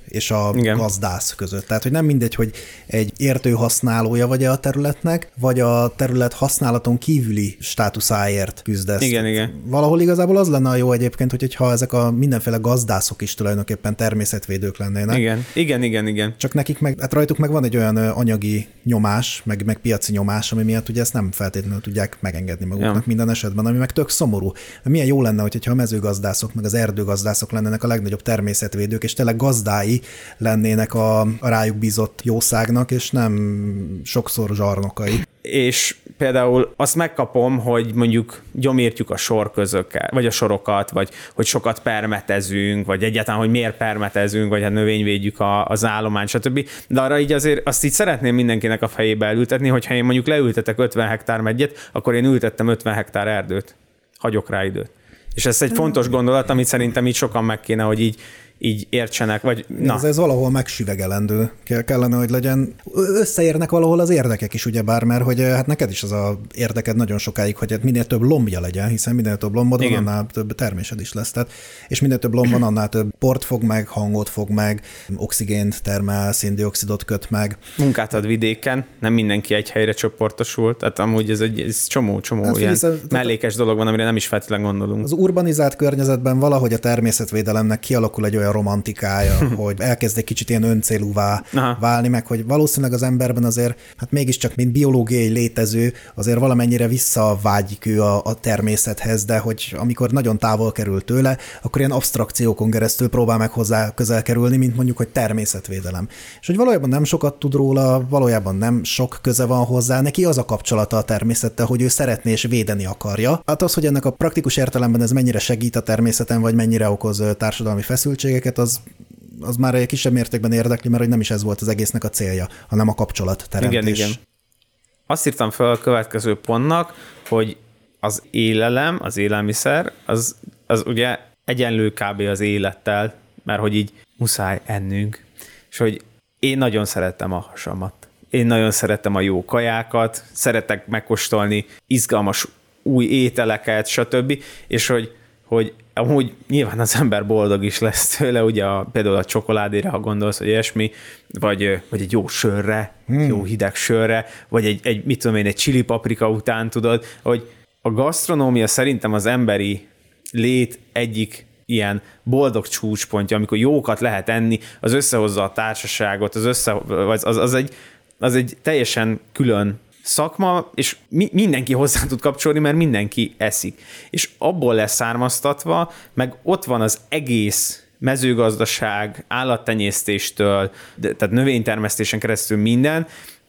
és a Igen. gazdász között. Tehát, hogy nem mindegy, hogy egy értő használója vagy a területnek, vagy a terület használaton kívüli státuszáért küzdesz. Igen, igen. Valahol igazából az lenne a jó egyébként, hogy ha ezek a mindenféle gazdászok is tulajdonképpen természetvédők lennének. Igen, igen, igen, igen. Csak nekik meg, hát rajtuk meg van egy olyan anyagi nyomás, meg, meg piaci nyomás, ami miatt ugye ezt nem feltétlenül tudják megengedni maguknak ja. minden esetben, ami meg tök szomorú. Milyen jó lenne, hogyha a mezőgazdászok, meg az erdőgazdászok lennének a legnagyobb természetvédők, és tényleg gazdái lennének a, a rájuk bízott jószágnak, és nem sokszor zsarnokai. És például azt megkapom, hogy mondjuk gyomírtjuk a sorközöket, vagy a sorokat, vagy hogy sokat permetezünk, vagy egyáltalán, hogy miért permetezünk, vagy hát növényvédjük a, az állományt, stb. De arra így azért azt így szeretném mindenkinek a fejébe elültetni, hogyha én mondjuk leültetek ötven hektár meggyet, akkor én ültettem ötven hektár erdőt. Hagyok rá időt. És ez egy fontos gondolat, amit szerintem így sokan meg kéne, hogy így így értsenek, vagy na. Ez, ez valahol megsüvegelendő kellene, hogy legyen. Összeérnek valahol az érdekek is, ugyebár, mert hogy hát neked is az a érdeked nagyon sokáig, hogy hát minél több lombja legyen, hiszen minél több lombod van, annál több termésed is lesz. Tehát, és minél több lomb van, annál több port fog meg, hangot fog meg, oxigént termel, széndioxidot köt meg. Munkát ad vidéken, nem mindenki egy helyre csoportosul, tehát amúgy ez egy ez csomó, csomó hát, ilyen figyelsz, mellékes dolog van, amire nem is feltétlenül gondolunk. Az urbanizált környezetben valahogy a természetvédelemnek kialakul egy olyan romantikája, hogy elkezd egy kicsit ilyen öncélúvá Aha. válni, meg hogy valószínűleg az emberben azért, hát mégiscsak, mint biológiai létező, azért valamennyire visszavágyik ő a, a természethez, de hogy amikor nagyon távol kerül tőle, akkor ilyen absztrakciókon keresztül próbál meg hozzá közel kerülni, mint mondjuk, hogy természetvédelem. És hogy valójában nem sokat tud róla, valójában nem sok köze van hozzá, neki az a kapcsolata a természettel, hogy ő szeretné és védeni akarja. Hát az, hogy ennek a praktikus értelemben ez mennyire segít a természeten, vagy mennyire okoz társadalmi feszültségeket, az, az már egy kisebb mértékben érdekli, mert hogy nem is ez volt az egésznek a célja, hanem a kapcsolatteremtés. Igen, igen. Azt írtam fel a következő pontnak, hogy az élelem, az élelmiszer, az, az ugye egyenlő kb. Az élettel, mert hogy így muszáj ennünk. És hogy én nagyon szerettem a hasamat. Én nagyon szerettem a jó kajákat, szeretek megkóstolni izgalmas új ételeket, stb. És hogy, hogy amúgy nyilván az ember boldog is lesz tőle, ugye a, például a csokoládére, ha gondolsz, hogy ilyesmi, vagy, vagy egy jó sörre, hmm. jó hideg sörre, vagy egy, egy, mit tudom én, egy chili paprika után, tudod, hogy a gasztronómia szerintem az emberi lét egyik ilyen boldog csúcspontja, amikor jókat lehet enni, az összehozza a társaságot, az, össze, az, az, az, egy, az egy teljesen külön szakma, és mi, mindenki hozzá tud kapcsolni, mert mindenki eszik. És abból lesz származtatva, meg ott van az egész mezőgazdaság, állattenyésztéstől, tehát növénytermesztésen keresztül minden,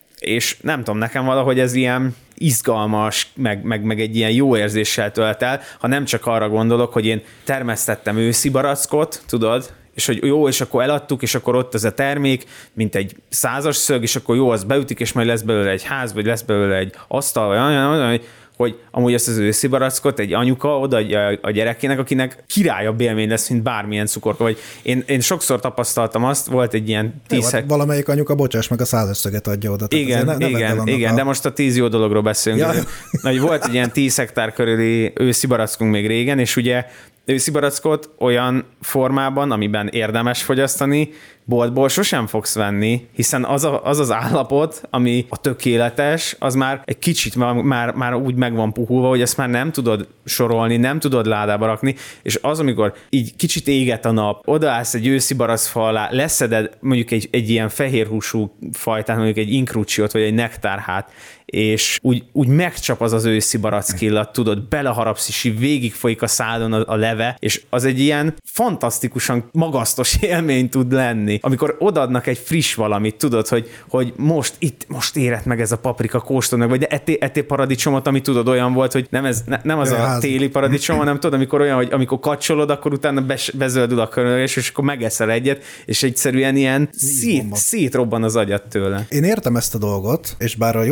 és nem tudom, nekem valahogy ez ilyen izgalmas, meg, meg, meg egy ilyen jó érzéssel tölt el, ha nem csak arra gondolok, hogy én termesztettem őszi barackot, tudod, és hogy jó, és akkor eladtuk, és akkor ott ez a termék, mint egy százas szög, és akkor jó, az beütik, és majd lesz belőle egy ház, vagy lesz belőle egy asztal, vagy olyan, olyan, hogy amúgy ezt az őszi barackot egy anyuka odaadja a gyerekének, akinek királyabb élmény lesz, mint bármilyen cukorka. Vagy én, én sokszor tapasztaltam azt, volt egy ilyen tíz... Jó, valamelyik anyuka, bocsáss meg, a százas szöget adja oda. Igen, ne, igen, igen, a... de most a tíz jó dologról beszélünk. Ja. Nagy, volt egy ilyen tíz hektár körüli őszi barackunk még régen, és ugye őszi barackot olyan formában, amiben érdemes fogyasztani, boltból sosem fogsz venni, hiszen az, a, az az állapot, ami a tökéletes, az már egy kicsit már, már, már úgy meg van puhulva, hogy ezt már nem tudod sorolni, nem tudod ládába rakni, és az, amikor így kicsit éget a nap, odaállsz egy őszi barackfa alá, leszeded mondjuk egy, egy ilyen fehérhúsú fajtát, mondjuk egy inkrucsiot, vagy egy nektárhát, és úgy, úgy megcsap az az őszi barack illat, tudod, beleharapsz, és így végigfolyik a szádon a, a leve, és az egy ilyen fantasztikusan magasztos élmény tud lenni. Amikor odaadnak egy friss valamit, tudod, hogy, hogy most itt, most érett meg ez a paprika, kóstold meg, vagy de ettél, ettél paradicsomot, ami tudod olyan volt, hogy nem, ez, ne, nem az a téli paradicsom, hanem tudod, amikor olyan, hogy amikor kacsolod, akkor utána bezöldül a körülés, és akkor megeszel egyet, és egyszerűen ilyen szét, szétrobban az agyat tőle. Én értem ezt a dolgot, és bár a jó dolgokról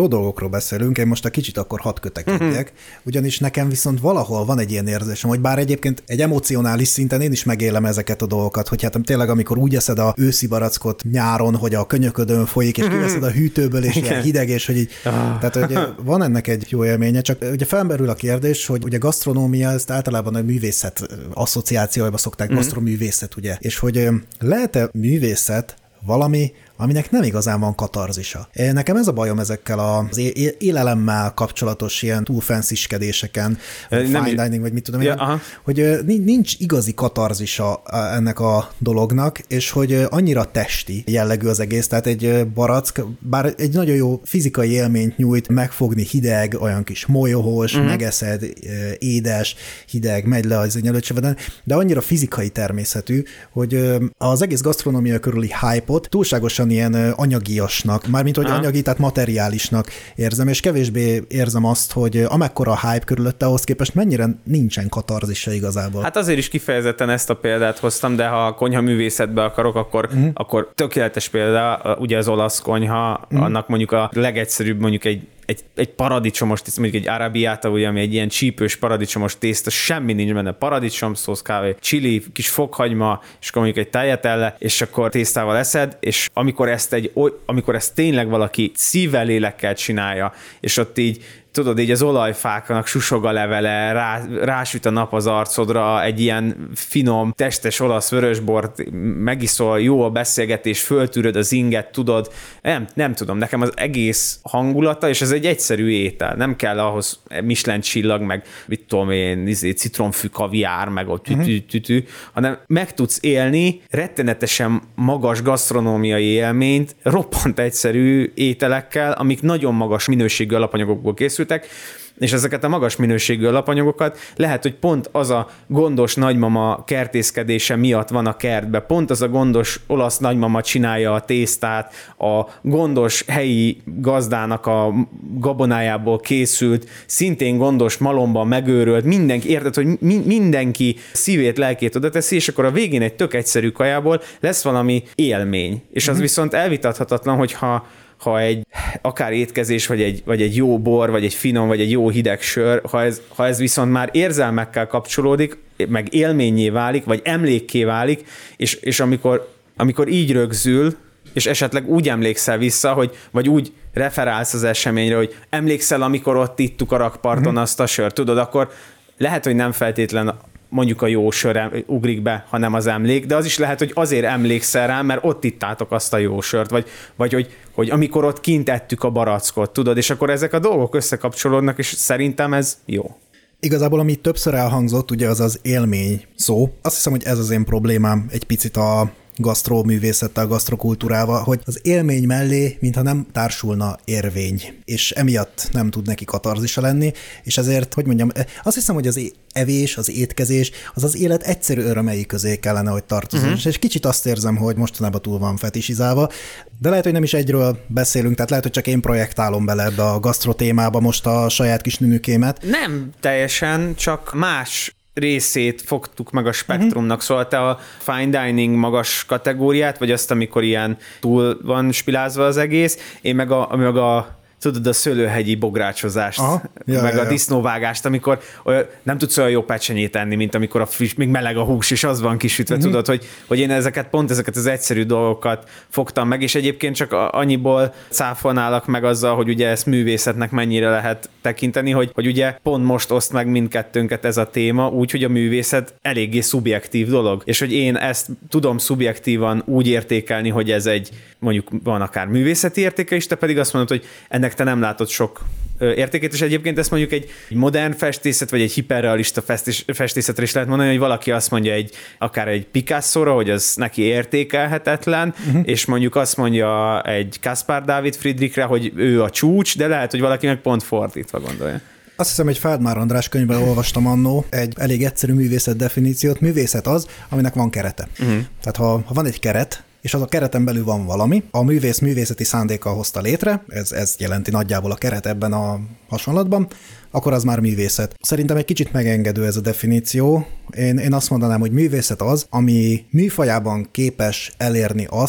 filozófiáról beszélünk, én most a kicsit akkor hadd kötekedjek, ugyanis nekem viszont valahol van egy ilyen érzésem, hogy bár egyébként egy emocionális szinten én is megélem ezeket a dolgokat, hogy hát tényleg amikor úgy eszed a őszi barackot nyáron, hogy a könyöködön folyik, és kiveszed a hűtőből, és ilyen hideg, és hogy így, tehát hogy van ennek egy jó élménye, csak ugye felmerül a kérdés, hogy ugye gasztronómia, ezt általában a művészet asszociációjába szokták, gasztroművészet, ugye, és hogy lehet-e művészet valami, aminek nem igazán van katarzisa. Nekem ez a bajom ezekkel az élelemmel kapcsolatos ilyen túlfensziskedéseken, fine dining, vagy mit tudom ja, én, aha. hogy nincs igazi katarzisa ennek a dolognak, és hogy annyira testi jellegű az egész, tehát egy barack, bár egy nagyon jó fizikai élményt nyújt, megfogni hideg, olyan kis molyhos, uh-huh. megeszed, édes, hideg, megy le az nyelőcsöveden, de annyira fizikai természetű, hogy az egész gasztronómia körüli hype-ot túlságosan ilyen anyagiasnak, mármint hogy anyagi, tehát materiálisnak érzem, és kevésbé érzem azt, hogy amekkora a hype körülötte, ahhoz képest mennyire nincsen katarzisa igazából. Hát azért is kifejezetten ezt a példát hoztam, de ha a konyhaművészetbe akarok, akkor, mm. akkor tökéletes példa, ugye az olasz konyha, mm. annak mondjuk a legegyszerűbb mondjuk egy Egy, egy paradicsomos tészta, mondjuk egy arabiata, ugye, ami egy ilyen csípős paradicsomos tészta, semmi nincs benne, paradicsomszósz, kávé, chili, kis fokhagyma, és akkor mondjuk egy tagliatelle, és akkor tésztával eszed, és amikor ezt, egy, amikor ezt tényleg valaki szívvel, lélekkel csinálja, és ott így tudod, így az olajfáknak susog a levele, rá, rásüt a nap az arcodra, egy ilyen finom, testes olasz vörösbort megiszol, jó a beszélgetés, föltűröd az inget, tudod, nem, nem tudom, nekem az egész hangulata, és ez egy egyszerű étel, nem kell ahhoz Michelin csillag, meg mit tudom én, izé, citromfű kaviár, meg ott tütü, tütü, hanem meg tudsz élni rettenetesen magas gasztronómiai élményt, roppant egyszerű ételekkel, amik nagyon magas minőségű alapanyagokból készültek, és ezeket a magas minőségű alapanyagokat lehet, hogy pont az a gondos nagymama kertészkedése miatt van a kertbe, pont az a gondos olasz nagymama csinálja a tésztát, a gondos helyi gazdának a gabonájából készült, szintén gondos malomban megőrölt, mindenki, érted, hogy mi, mindenki szívét, lelkét oda teszi, és akkor a végén egy tök egyszerű kajából lesz valami élmény. És az mm-hmm. viszont elvitathatatlan, hogyha ha egy akár étkezés, vagy egy, vagy egy jó bor, vagy egy finom, vagy egy jó hideg sör, ha ez, ha ez viszont már érzelmekkel kapcsolódik, meg élménnyé válik, vagy emlékké válik, és, és amikor, amikor így rögzül, és esetleg úgy emlékszel vissza, hogy, vagy úgy referálsz az eseményre, hogy emlékszel, amikor ott ittuk a rakparton mm-hmm. azt a sört, tudod, akkor lehet, hogy nem feltétlen mondjuk a jó sör ugrik be, hanem az emlék, de az is lehet, hogy azért emlékszel rá, mert ott ittátok azt a jó sört, vagy, vagy hogy, hogy amikor ott kint ettük a barackot, tudod, és akkor ezek a dolgok összekapcsolódnak, és szerintem ez jó. Igazából, ami többször elhangzott, ugye az az élmény szó. Azt hiszem, hogy ez az én problémám egy picit a gasztroművészettel, gasztrokultúrával, hogy az élmény mellé, mintha nem társulna érvény, és emiatt nem tud neki katarzisa lenni, és ezért, hogy mondjam, azt hiszem, hogy az evés, az étkezés, az az élet egyszerű örömei közé kellene, hogy tartozzon. Uh-huh. És kicsit azt érzem, hogy mostanában túl van fetisizálva, de lehet, hogy nem is egyről beszélünk, tehát lehet, hogy csak én projektálom bele ebbe a gasztro témába most a saját kis nünükémet. Nem teljesen, csak más részét fogtuk meg a spektrumnak, uh-huh. szóval te a fine dining magas kategóriát, vagy azt, amikor ilyen túl van spilázva az egész, én meg a, meg a tudod, a szőlőhegyi bográcsozást, ja, meg ja, a ja. disznóvágást, amikor olyan, nem tudsz olyan jó pecsenyét enni, mint amikor a friss, még meleg a hús, és az van kisütve, uh-huh. tudod, hogy, hogy én ezeket, pont ezeket az egyszerű dolgokat fogtam meg, és egyébként csak annyiból cáfolnálak meg azzal, hogy ugye ezt művészetnek mennyire lehet tekinteni, hogy, hogy ugye pont most oszt meg mindkettőnket ez a téma, úgy, hogy a művészet eléggé szubjektív dolog, és hogy én ezt tudom szubjektívan úgy értékelni, hogy ez egy, mondjuk van akár művészeti értéke is, te pedig azt mondod, hogy ennek te nem látod sok értékét, és egyébként ezt mondjuk egy modern festészet, vagy egy hiperrealista festés, festészetre is lehet mondani, hogy valaki azt mondja egy, akár egy Picasso-ra, hogy az neki értékelhetetlen, uh-huh. és mondjuk azt mondja egy Caspar David Friedrichre, hogy ő a csúcs, de lehet, hogy valaki meg pont fordítva gondolja. Azt hiszem, egy Feldmár András könyvben olvastam annó egy elég egyszerű művészet definíciót. Művészet az, aminek van kerete. Uh-huh. Tehát ha, ha van egy keret, és az a kereten belül van valami, a művész művészeti szándékkal hozta létre, ez, ez jelenti nagyjából a keret ebben a hasonlatban, akkor az már művészet. Szerintem egy kicsit megengedő ez a definíció. Én, én azt mondanám, hogy művészet az, ami műfajában képes elérni azt,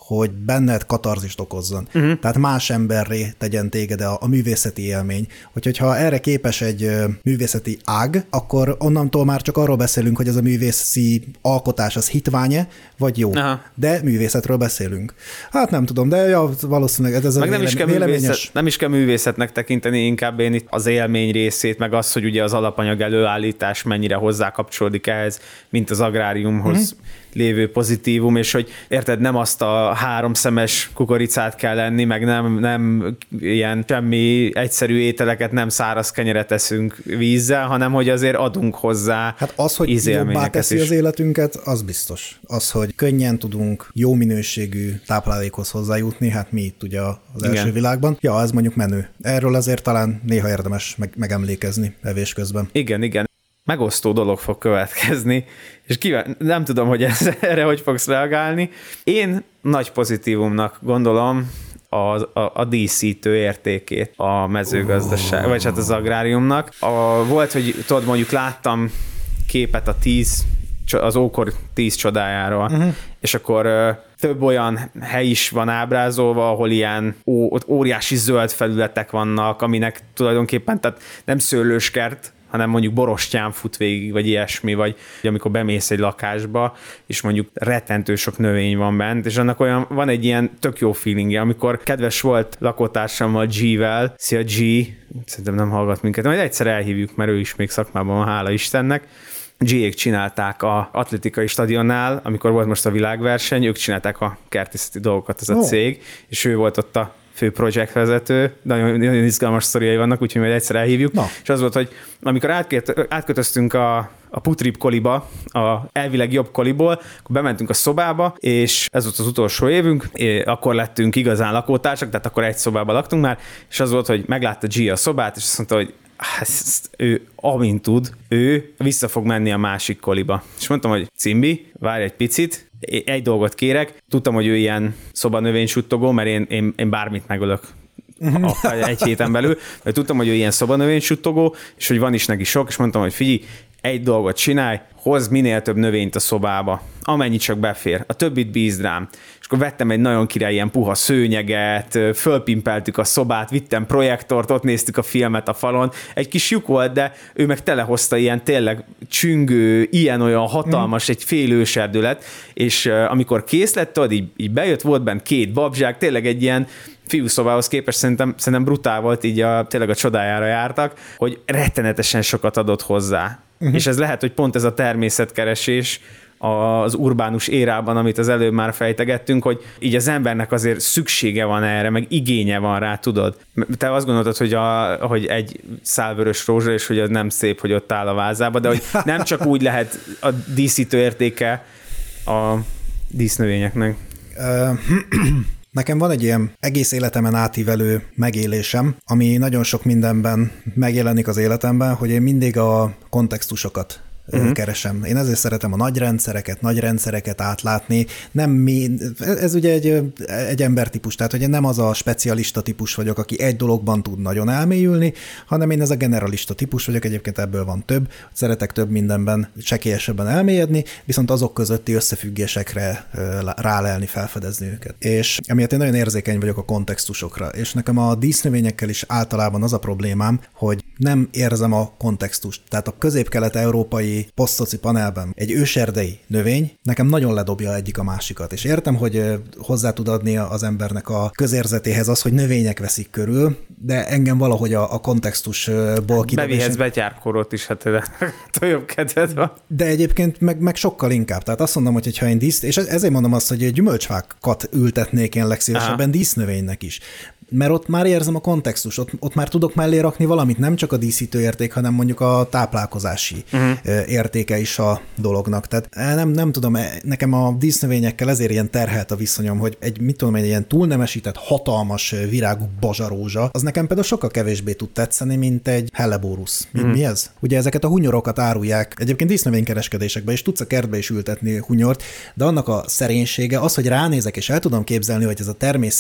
hogy benned katarzist okozzon. Uh-huh. Tehát más emberré tegyen téged a, a művészeti élmény. Hogy, ha erre képes egy ö, művészeti ág, akkor onnantól már csak arról beszélünk, hogy ez a művészi alkotás az hitvány-e, vagy jó. Aha. De művészetről beszélünk. Hát nem tudom, de ja, valószínűleg ez a meg nem, vélem, is kell művészet, nem is kell művészetnek tekinteni, inkább én itt az élmény részét, meg az, hogy ugye az alapanyag előállítás mennyire hozzá kapcsolódik ehhez, mint az agráriumhoz uh-huh. lévő pozitívum, és hogy érted, nem azt a háromszemes kukoricát kell enni, meg nem, nem ilyen semmi egyszerű ételeket, nem száraz kenyeret eszünk vízzel, hanem hogy azért adunk hozzá hát az, hogy jobbá teszi is. Az életünket, az biztos. Az, hogy könnyen tudunk jó minőségű táplálékhoz hozzájutni, hát mi itt ugye az Igen. első világban. Ja, ez mondjuk menő. Erről azért talán néha érdemes meg- megemlékezni evés közben. Igen, igen. Megosztó dolog fog következni, és kíván, nem tudom, hogy ez, erre hogy fogsz reagálni. Én nagy pozitívumnak gondolom a, a, a díszítő értékét a mezőgazdaság, oh. vagy hát az agráriumnak. A, volt, hogy tudod, mondjuk láttam képet a tíz, az ókor tíz csodájáról, uh-huh. és akkor több olyan hely is van ábrázolva, ahol ilyen ó, óriási zöld felületek vannak, aminek tulajdonképpen tehát nem szőlőskert, hanem mondjuk borostyán fut végig, vagy ilyesmi, vagy amikor bemész egy lakásba, és mondjuk rettentő sok növény van bent, és annak olyan, van egy ilyen tök jó feelingje, amikor kedves volt lakótársammal G-vel, szia G, szerintem nem hallgat minket, majd egyszer elhívjuk, mert ő is még szakmában van, hála Istennek. G-ék csinálták a atlétikai stadionnál, amikor volt most a világverseny, ők csinálták a kertészeti dolgokat, ez a oh. cég, és ő volt ott a fő projektvezető, nagyon, nagyon izgalmas sztoriai vannak, úgyhogy majd egyszer elhívjuk. Na. És az volt, hogy amikor átköt, átkötöztünk a, a putrip koliba, a elvileg jobb koliból, akkor bementünk a szobába, és ez volt az utolsó évünk, akkor lettünk igazán lakótársak, tehát akkor egy szobában laktunk már, és az volt, hogy meglátta G a szobát, és azt mondta, hogy ezt ő, amint tud, ő vissza fog menni a másik koliba. És mondtam, hogy Cimbi, várj egy picit, egy dolgot kérek. Tudtam, hogy ő ilyen szobanövénysuttogó, mert én, én, én bármit megölök egy héten belül. Mert tudtam, hogy ő ilyen szobanövénysuttogó, és hogy van is neki sok, és mondtam, hogy figyelj, egy dolgot csinálj, hozz minél több növényt a szobába, amennyi csak befér, a többit bízd rám. És akkor vettem egy nagyon király ilyen puha szőnyeget, fölpimpeltük a szobát, vittem projektort, ott néztük a filmet a falon. Egy kis lyuk volt, de ő meg telehozta ilyen tényleg csüngő, ilyen-olyan hatalmas, mm. egy fél őserdő lett, és uh, amikor kész lett, tudod, így, így bejött, volt bent két babzsák, tényleg egy ilyen fiúszobához képest szerintem, szerintem brutál volt, így a, tényleg a csodájára jártak, hogy rettenetesen sokat adott hozzá. Uh-huh. És ez lehet, hogy pont ez a természetkeresés az urbánus érában, amit az előbb már fejtegettünk, hogy így az embernek azért szüksége van erre, meg igénye van rá, tudod. Te azt gondoltad, hogy, a, hogy egy szálvörös rózsa, és hogy az nem szép, hogy ott áll a vázába, de hogy nem csak úgy lehet a díszítő értéke a dísznövényeknek. Nekem van egy ilyen egész életemen átívelő megélésem, ami nagyon sok mindenben megjelenik az életemben, hogy én mindig a kontextusokat uh-huh. keresem. Én ezért szeretem a nagy rendszereket, nagy rendszereket átlátni. Nem mi, ez ugye egy, egy embertípus, tehát hogy én nem az a specialista típus vagyok, aki egy dologban tud nagyon elmélyülni, hanem én ez a generalista típus vagyok, egyébként ebből van több. Szeretek több mindenben sekélyesebben elmélyedni, viszont azok közötti összefüggésekre rálelni, felfedezni őket. És emiatt én nagyon érzékeny vagyok a kontextusokra, és nekem a dísznövényekkel is általában az a problémám, hogy nem érzem a kontextust. Tehát a közép-kelet-európai posztszoci panelben egy őserdei növény nekem nagyon ledobja egyik a másikat, és értem, hogy hozzá tud adni az embernek a közérzetéhez az, hogy növények veszik körül, de engem valahogy a, a kontextusból kidob. Bevihetsz betyárkorot is, hát jobb kedved van. De egyébként meg, meg sokkal inkább. Tehát azt mondom, hogy ha én dísz, és ezért mondom azt, hogy gyümölcsfákat ültetnék én legszívesebben Aha. dísznövénynek is. Mert ott már érzem a kontextus, ott, ott már tudok mellé rakni valamit, nem csak a díszítő érték, hanem mondjuk a táplálkozási uh-huh. értéke is a dolognak. Tehát nem, nem tudom, nekem a dísznövényekkel ezért ilyen terhelt a viszonyom, hogy egy, mit tudom, egy ilyen túlnemesített, hatalmas virágú bazsarózsa, az nekem például sokkal kevésbé tud tetszeni, mint egy helleborus. Mi, uh-huh. mi ez? Ugye ezeket a hunyorokat árulják, egyébként dísznövénykereskedésekben is tudsz a kertbe is ültetni hunyort, de annak a szerénysége az, hogy ránézek és el tudom képzelni, hogy ez a természet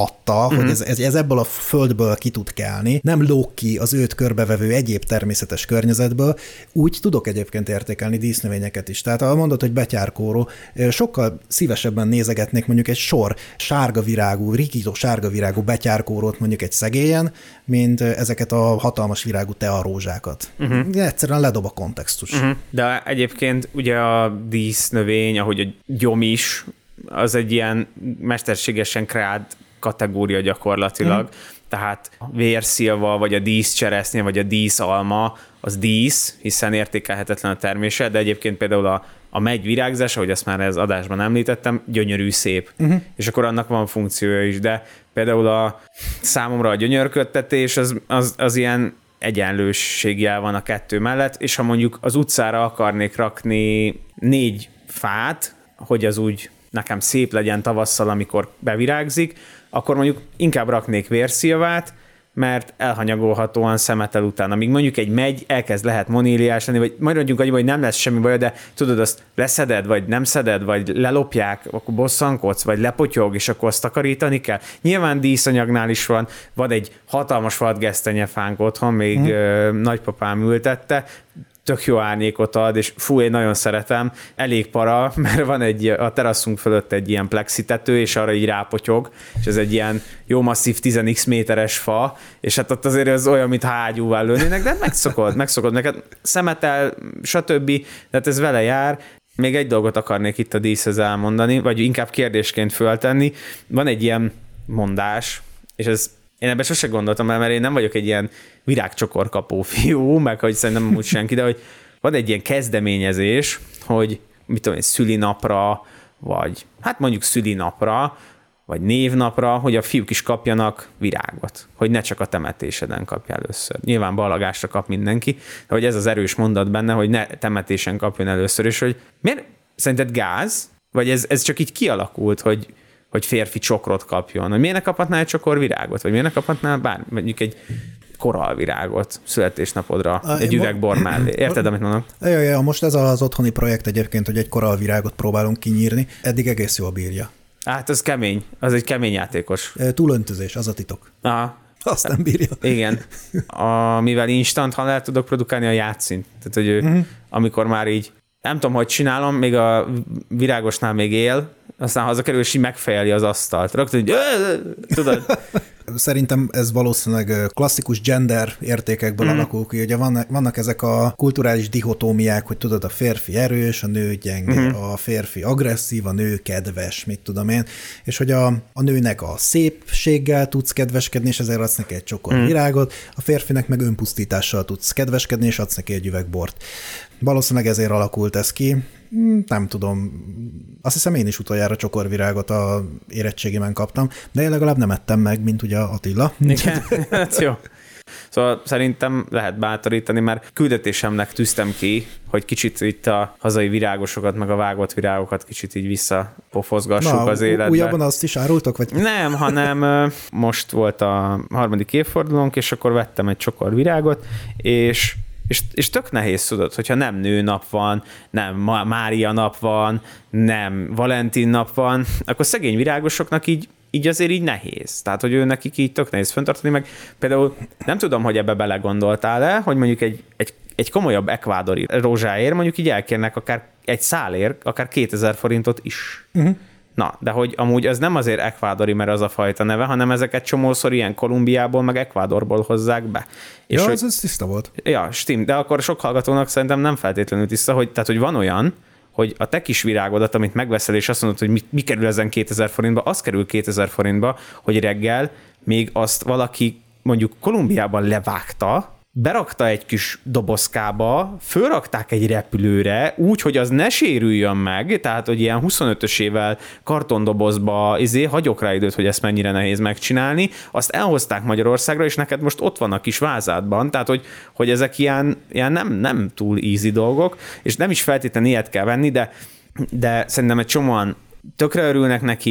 adta, uh-huh. hogy ez, ez, ez ebből a földből ki tud kelni, nem lóg ki az őt körbevevő egyéb természetes környezetből, úgy tudok egyébként értékelni dísznövényeket is. Tehát ha mondod, hogy betyárkóró, sokkal szívesebben nézegetnék mondjuk egy sor sárga virágú, rikító sárga virágú betyárkórót mondjuk egy szegélyen, mint ezeket a hatalmas virágú tearózsákat. Uh-huh. Egyszerűen ledob a kontextus. Uh-huh. De egyébként ugye a dísznövény, ahogy a gyom is, az egy ilyen mesterségesen kreált kategória gyakorlatilag. Uh-huh. Tehát a vérszilva, vagy a díszcseresznye, vagy a díszalma, az dísz, hiszen értékelhetetlen a termése, de egyébként például a, a megy virágzás, ahogy azt már ez adásban említettem, gyönyörű, szép. Uh-huh. És akkor annak van funkciója is, de például a számomra a gyönyörködtetés az, az, az ilyen egyenlőségjel van a kettő mellett, és ha mondjuk az utcára akarnék rakni négy fát, hogy az úgy nekem szép legyen tavasszal, amikor bevirágzik, akkor mondjuk inkább raknék vérszilvát, mert elhanyagolhatóan szemetel utána. Míg mondjuk egy megy elkezd lehet moníliás lenni, vagy majd mondjuk annyi, hogy nem lesz semmi baj, de tudod, azt leszeded, vagy nem szeded, vagy lelopják, akkor bosszankodsz, vagy lepotyog, és akkor azt takarítani kell. Nyilván díszanyagnál is van, van egy hatalmas vadgesztenyefánk otthon, még hmm. ö, nagypapám ültette, tök jó árnyékot ad, és fú, én nagyon szeretem, elég para, mert van egy, a teraszunk fölött egy ilyen plexitető, és arra így rápotyog, és ez egy ilyen jó masszív tíz x méteres fa, és hát ott azért az olyan, mint ágyúval lőnének, de megszokod, megszokod neked, szemetel, stb., tehát ez vele jár. Még egy dolgot akarnék itt a díszhez elmondani, vagy inkább kérdésként föltenni. Van egy ilyen mondás, és ez én ebben sose gondoltam el, mert én nem vagyok egy ilyen virágcsokorkapó fiú, meg hogy szerintem úgy senki, de hogy van egy ilyen kezdeményezés, hogy mit tudom én, szülinapra, vagy hát mondjuk szülinapra, vagy névnapra, hogy a fiúk is kapjanak virágot, hogy ne csak a temetéseden kapja először. Nyilván ballagásra kap mindenki, de hogy ez az erős mondat benne, hogy ne temetésen kapjon először, és hogy miért szerinted gáz, vagy ez, ez csak így kialakult, hogy hogy férfi csokrot kapjon. Hogy miért ne kaphatnál egy csokorvirágot? Vagy miért ne kaphatnál bár, mondjuk egy korallvirágot születésnapodra, a, egy üveg bor mellé. Érted, amit mondok? Ja, ja, most ez az otthoni projekt egyébként, hogy egy korallvirágot próbálunk kinyírni. Eddig egész jól bírja. Hát ez kemény. Az egy kemény játékos. Túlöntözés, az a titok. Aha. Azt nem bírja. Igen. Amivel instant halált tudok produkálni, a játszint. Tehát, hogy ő, uh-huh. amikor már így nem tudom, hogy csinálom, még a virágosnál még él, aztán hazakerül, és így megfejeli az asztalt. Rögtön, hogy tudod. Szerintem ez valószínűleg klasszikus gender értékekből mm. alakul ki. Ugye vannak, vannak ezek a kulturális dihotómiák, hogy tudod, a férfi erős, a nő gyenge, mm. a férfi agresszív, a nő kedves, mit tudom én, és hogy a, a nőnek a szépséggel tudsz kedveskedni, és ezért adsz neki egy csokor mm. virágot, a férfinek meg önpusztítással tudsz kedveskedni, és adsz neki egy üveg bort. Valószínűleg ezért alakult ez ki. Nem tudom, azt hiszem én is utoljára csokorvirágot a érettségimen kaptam, de én legalább nem ettem meg, mint ugye Attila. Igen, hát jó. Szóval szerintem lehet bátorítani, mert küldetésemnek tűztem ki, hogy kicsit itt a hazai virágosokat, meg a vágott virágokat kicsit így visszapofozgassuk Na, az életbe. Újabban azt is árultok? Vagy? Nem, hanem most volt a harmadik évfordulónk, és akkor vettem egy csokor virágot, és És, és tök nehéz, tudod, hogyha nem nőnap van, nem Mária nap van, nem Valentin nap van, akkor szegény virágosoknak így, így azért így nehéz. Tehát, hogy ő nekik így tök nehéz fenntartani, meg például nem tudom, hogy ebbe belegondoltál-e, hogy mondjuk egy, egy, egy komolyabb ekvádori rózsáért mondjuk így elkérnek akár egy szálért, akár kétezer forintot is. Uh-huh. Na, de hogy amúgy az nem azért ekvádori, mert az a fajta neve, hanem ezeket csomószor ilyen Kolumbiából, meg Ekvádorból hozzák be. És ja, hogy, ez, ez tiszta volt. Ja, stim, de akkor sok hallgatónak szerintem nem feltétlenül tiszta, hogy, tehát, hogy van olyan, hogy a te kis virágodat, amit megveszel, és azt mondod, hogy mi, mi kerül ezen kétezer forintba, az kerül kétezer forintba, hogy reggel még azt valaki mondjuk Kolumbiában levágta, berakta egy kis dobozkába, fölrakták egy repülőre, úgy, hogy az ne sérüljön meg, tehát, hogy ilyen huszonötösével kartondobozba izé, hagyok rá időt, hogy ezt mennyire nehéz megcsinálni, azt elhozták Magyarországra, és neked most ott van a kis vázádban, tehát, hogy, hogy ezek ilyen, ilyen nem, nem túl easy dolgok, és nem is feltétlenül ilyet kell venni, de, de szerintem egy csomóan tökre örülnek neki,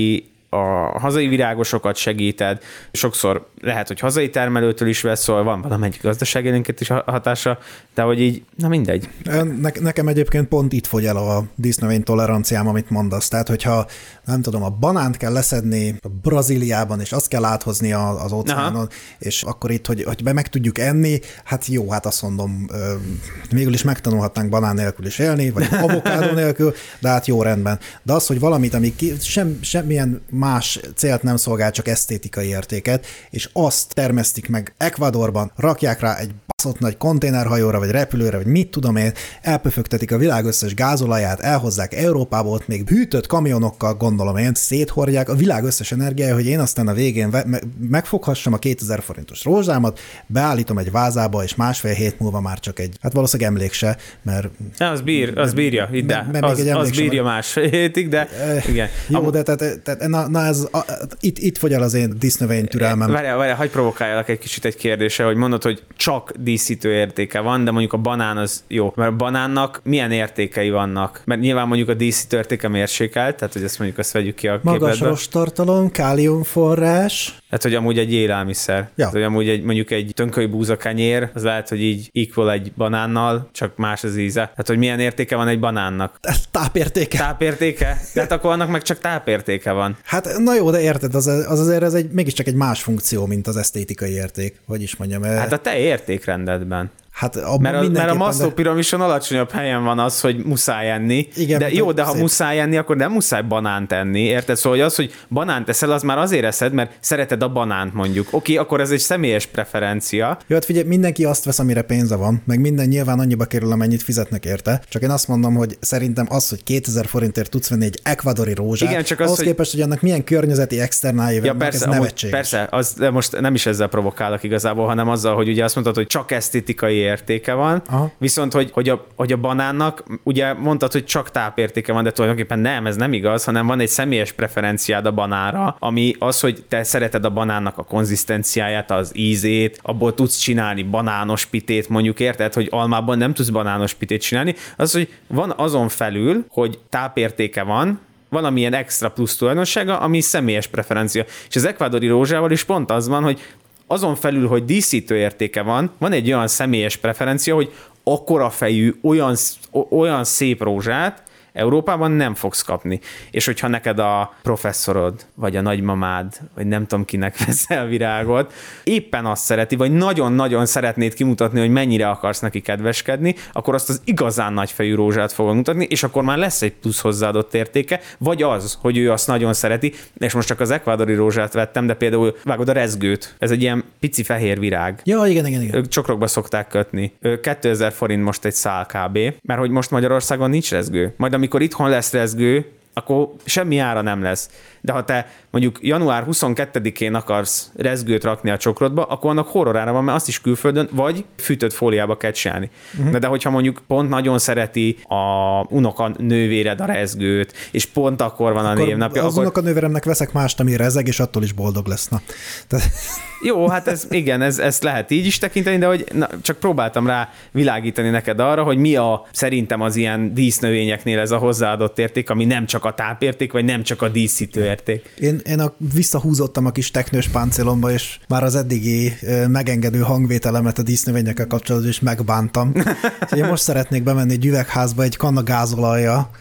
a hazai virágosokat segíted, sokszor lehet, hogy hazai termelőtől is veszol, van valamelyik gazdaságélénket is hatása, de hogy így, na mindegy. Ne, nekem egyébként pont itt fogy el a dísznövény toleranciám, amit mondasz. Tehát, hogyha nem tudom, a banánt kell leszedni Brazíliában, és azt kell áthozni az óceánon, aha, és akkor itt, hogy, hogy be meg tudjuk enni, hát jó, hát azt mondom, végül is megtanulhatnánk banán nélkül is élni, vagy avokádó nélkül, de hát jó, rendben. De az, hogy valamit, ami ki, sem, semmilyen más célt nem szolgál, csak esztétikai értéket, és azt termesztik meg Ecuadorban, rakják rá egy baszott nagy konténerhajóra, vagy repülőre, vagy mit tudom én, elpöfögtetik a világ összes gázolaját, elhozzák Európába, ott még hűtött kamionokkal, gondolom én, széthordják a világ összes energiája, hogy én aztán a végén ve- megfoghassam a kétezer forintos rózsámat, beállítom egy vázába, és másfél hét múlva már csak egy, hát valószínűleg emlék se, mert... Ja, az, bír, az bírja, ide. Me, me, az, az bírja másfél hétig, de igen. Jó, Am- de tehát, tehát na, na ez, a, itt, itt fogy el az én dísznövény türelmem. Várjál, várjál, hagyj provokáljalak egy kicsit egy kérdése, hogy mondod, hogy csak díszítő értéke van, de mondjuk a banán az jó. Mert a banánnak milyen értékei vannak? Mert nyilván mondjuk a díszítő értéke mérsékelt, tehát hogy ezt mondjuk azt vegyük ki a képletbe. Magas rosttartalom, káliumforrás. Tehát, hogy amúgy egy élelmiszer. Ja. Tehát, hogy amúgy egy, mondjuk egy tönköly búzakenyér, az lehet, hogy így equal egy banánnal, csak más az íze. Tehát, hogy milyen értéke van egy banánnak? Ez tápértéke. Tápértéke? Tehát akkor annak meg csak tápértéke van. Hát na jó, de érted, az, az azért ez egy, mégiscsak egy más funkció, mint az esztétikai érték, hogy is mondjam. Hát a te értékrendedben. Hát a mert a, mert a Maslow piramison alacsonyabb helyen van az, hogy muszáj enni. Igen, de jó, de ha szép. muszáj enni, akkor nem muszáj banánt enni, érted? Szóval hogy az, hogy banánt eszel, az már azért eszed, mert szereted a banánt mondjuk. Oké, akkor ez egy személyes preferencia. Jó, hát figyelj, mindenki azt vesz, amire pénze van, meg minden nyilván annyiba kerül, amennyit fizetnek érte. Csak én azt mondom, hogy szerintem az, hogy kétezer forintért tudsz venni egy ekvadori rózsát, igen, csak az, ahhoz hogy... képest, hogy annak milyen környezeti externálja ja, persze, ez nevetséges. Persze, az, de most nem is ezzel provokálok igazából, hanem azzal, hogy ugye azt mondtad, hogy csak esztétikai értéke van. Aha. Viszont, hogy, hogy, a, hogy a banánnak, ugye mondtad, hogy csak tápértéke van, de tulajdonképpen nem, ez nem igaz, hanem van egy személyes preferenciád a banánra, ami az, hogy te szereted a banánnak a konzisztenciáját, az ízét, abból tudsz csinálni banános pitét, mondjuk érted, hogy almában nem tudsz banános pitét csinálni, az, hogy van azon felül, hogy tápértéke van, valamilyen extra plusz tulajdonsága, ami személyes preferencia. És az ekvádori rózsával is pont az van, hogy azon felül, hogy díszítő értéke van, van egy olyan személyes preferencia, hogy akkora fejű, olyan, olyan szép rózsát Európában nem fogsz kapni. És hogyha neked a professzorod, vagy a nagymamád, vagy nem tudom kinek veszel virágot, éppen azt szereti, vagy nagyon-nagyon szeretnéd kimutatni, hogy mennyire akarsz neki kedveskedni, akkor azt az igazán nagyfejű rózsát fogod mutatni, és akkor már lesz egy plusz hozzáadott értéke, vagy az, hogy ő azt nagyon szereti, és most csak az ekvádori rózsát vettem, de például vágod a rezgőt. Ez egy ilyen pici fehér virág. Ja, igen, igen, igen. Ők csokrokba szokták kötni. kétezer forint most egy szál kb. Mert hogy most Magyarországon nincs rezgő. Majd amikor itthon lesz rezgő, akkor semmi ára nem lesz. De ha te mondjuk január huszonkettedikén akarsz rezgőt rakni a csokrodba, akkor annak horrorára van, mert azt is külföldön, vagy fűtött fóliába kell csinálni. Uh-huh. De, de hogyha mondjuk pont nagyon szereti a unoka nővéred a rezgőt, és pont akkor van a akkor névnapja. Az akkor... unoka nővéremnek veszek mást, ami rezeg, és attól is boldog lesz. Na. De... Jó, hát ez, igen, ez, ezt lehet így is tekinteni, de hogy na, csak próbáltam rá világítani neked arra, hogy mi a szerintem az ilyen dísznövényeknél ez a hozzáadott érték, ami nem csak a tápérték, vagy nem csak a díszítő érték. Én, én a, visszahúzottam a kis teknős páncélomba, és már az eddigi megengedő hangvételemet a dísznövényekkel kapcsolatban is megbántam. Én most szeretnék bemenni egy üvegházba egy kanna gázolajjal.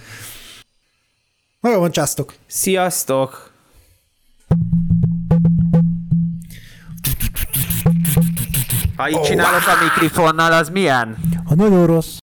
Na jó, van, császtok! Sziasztok! Ha így csinálod a mikrofonnal, az milyen? Ha nagyon rossz.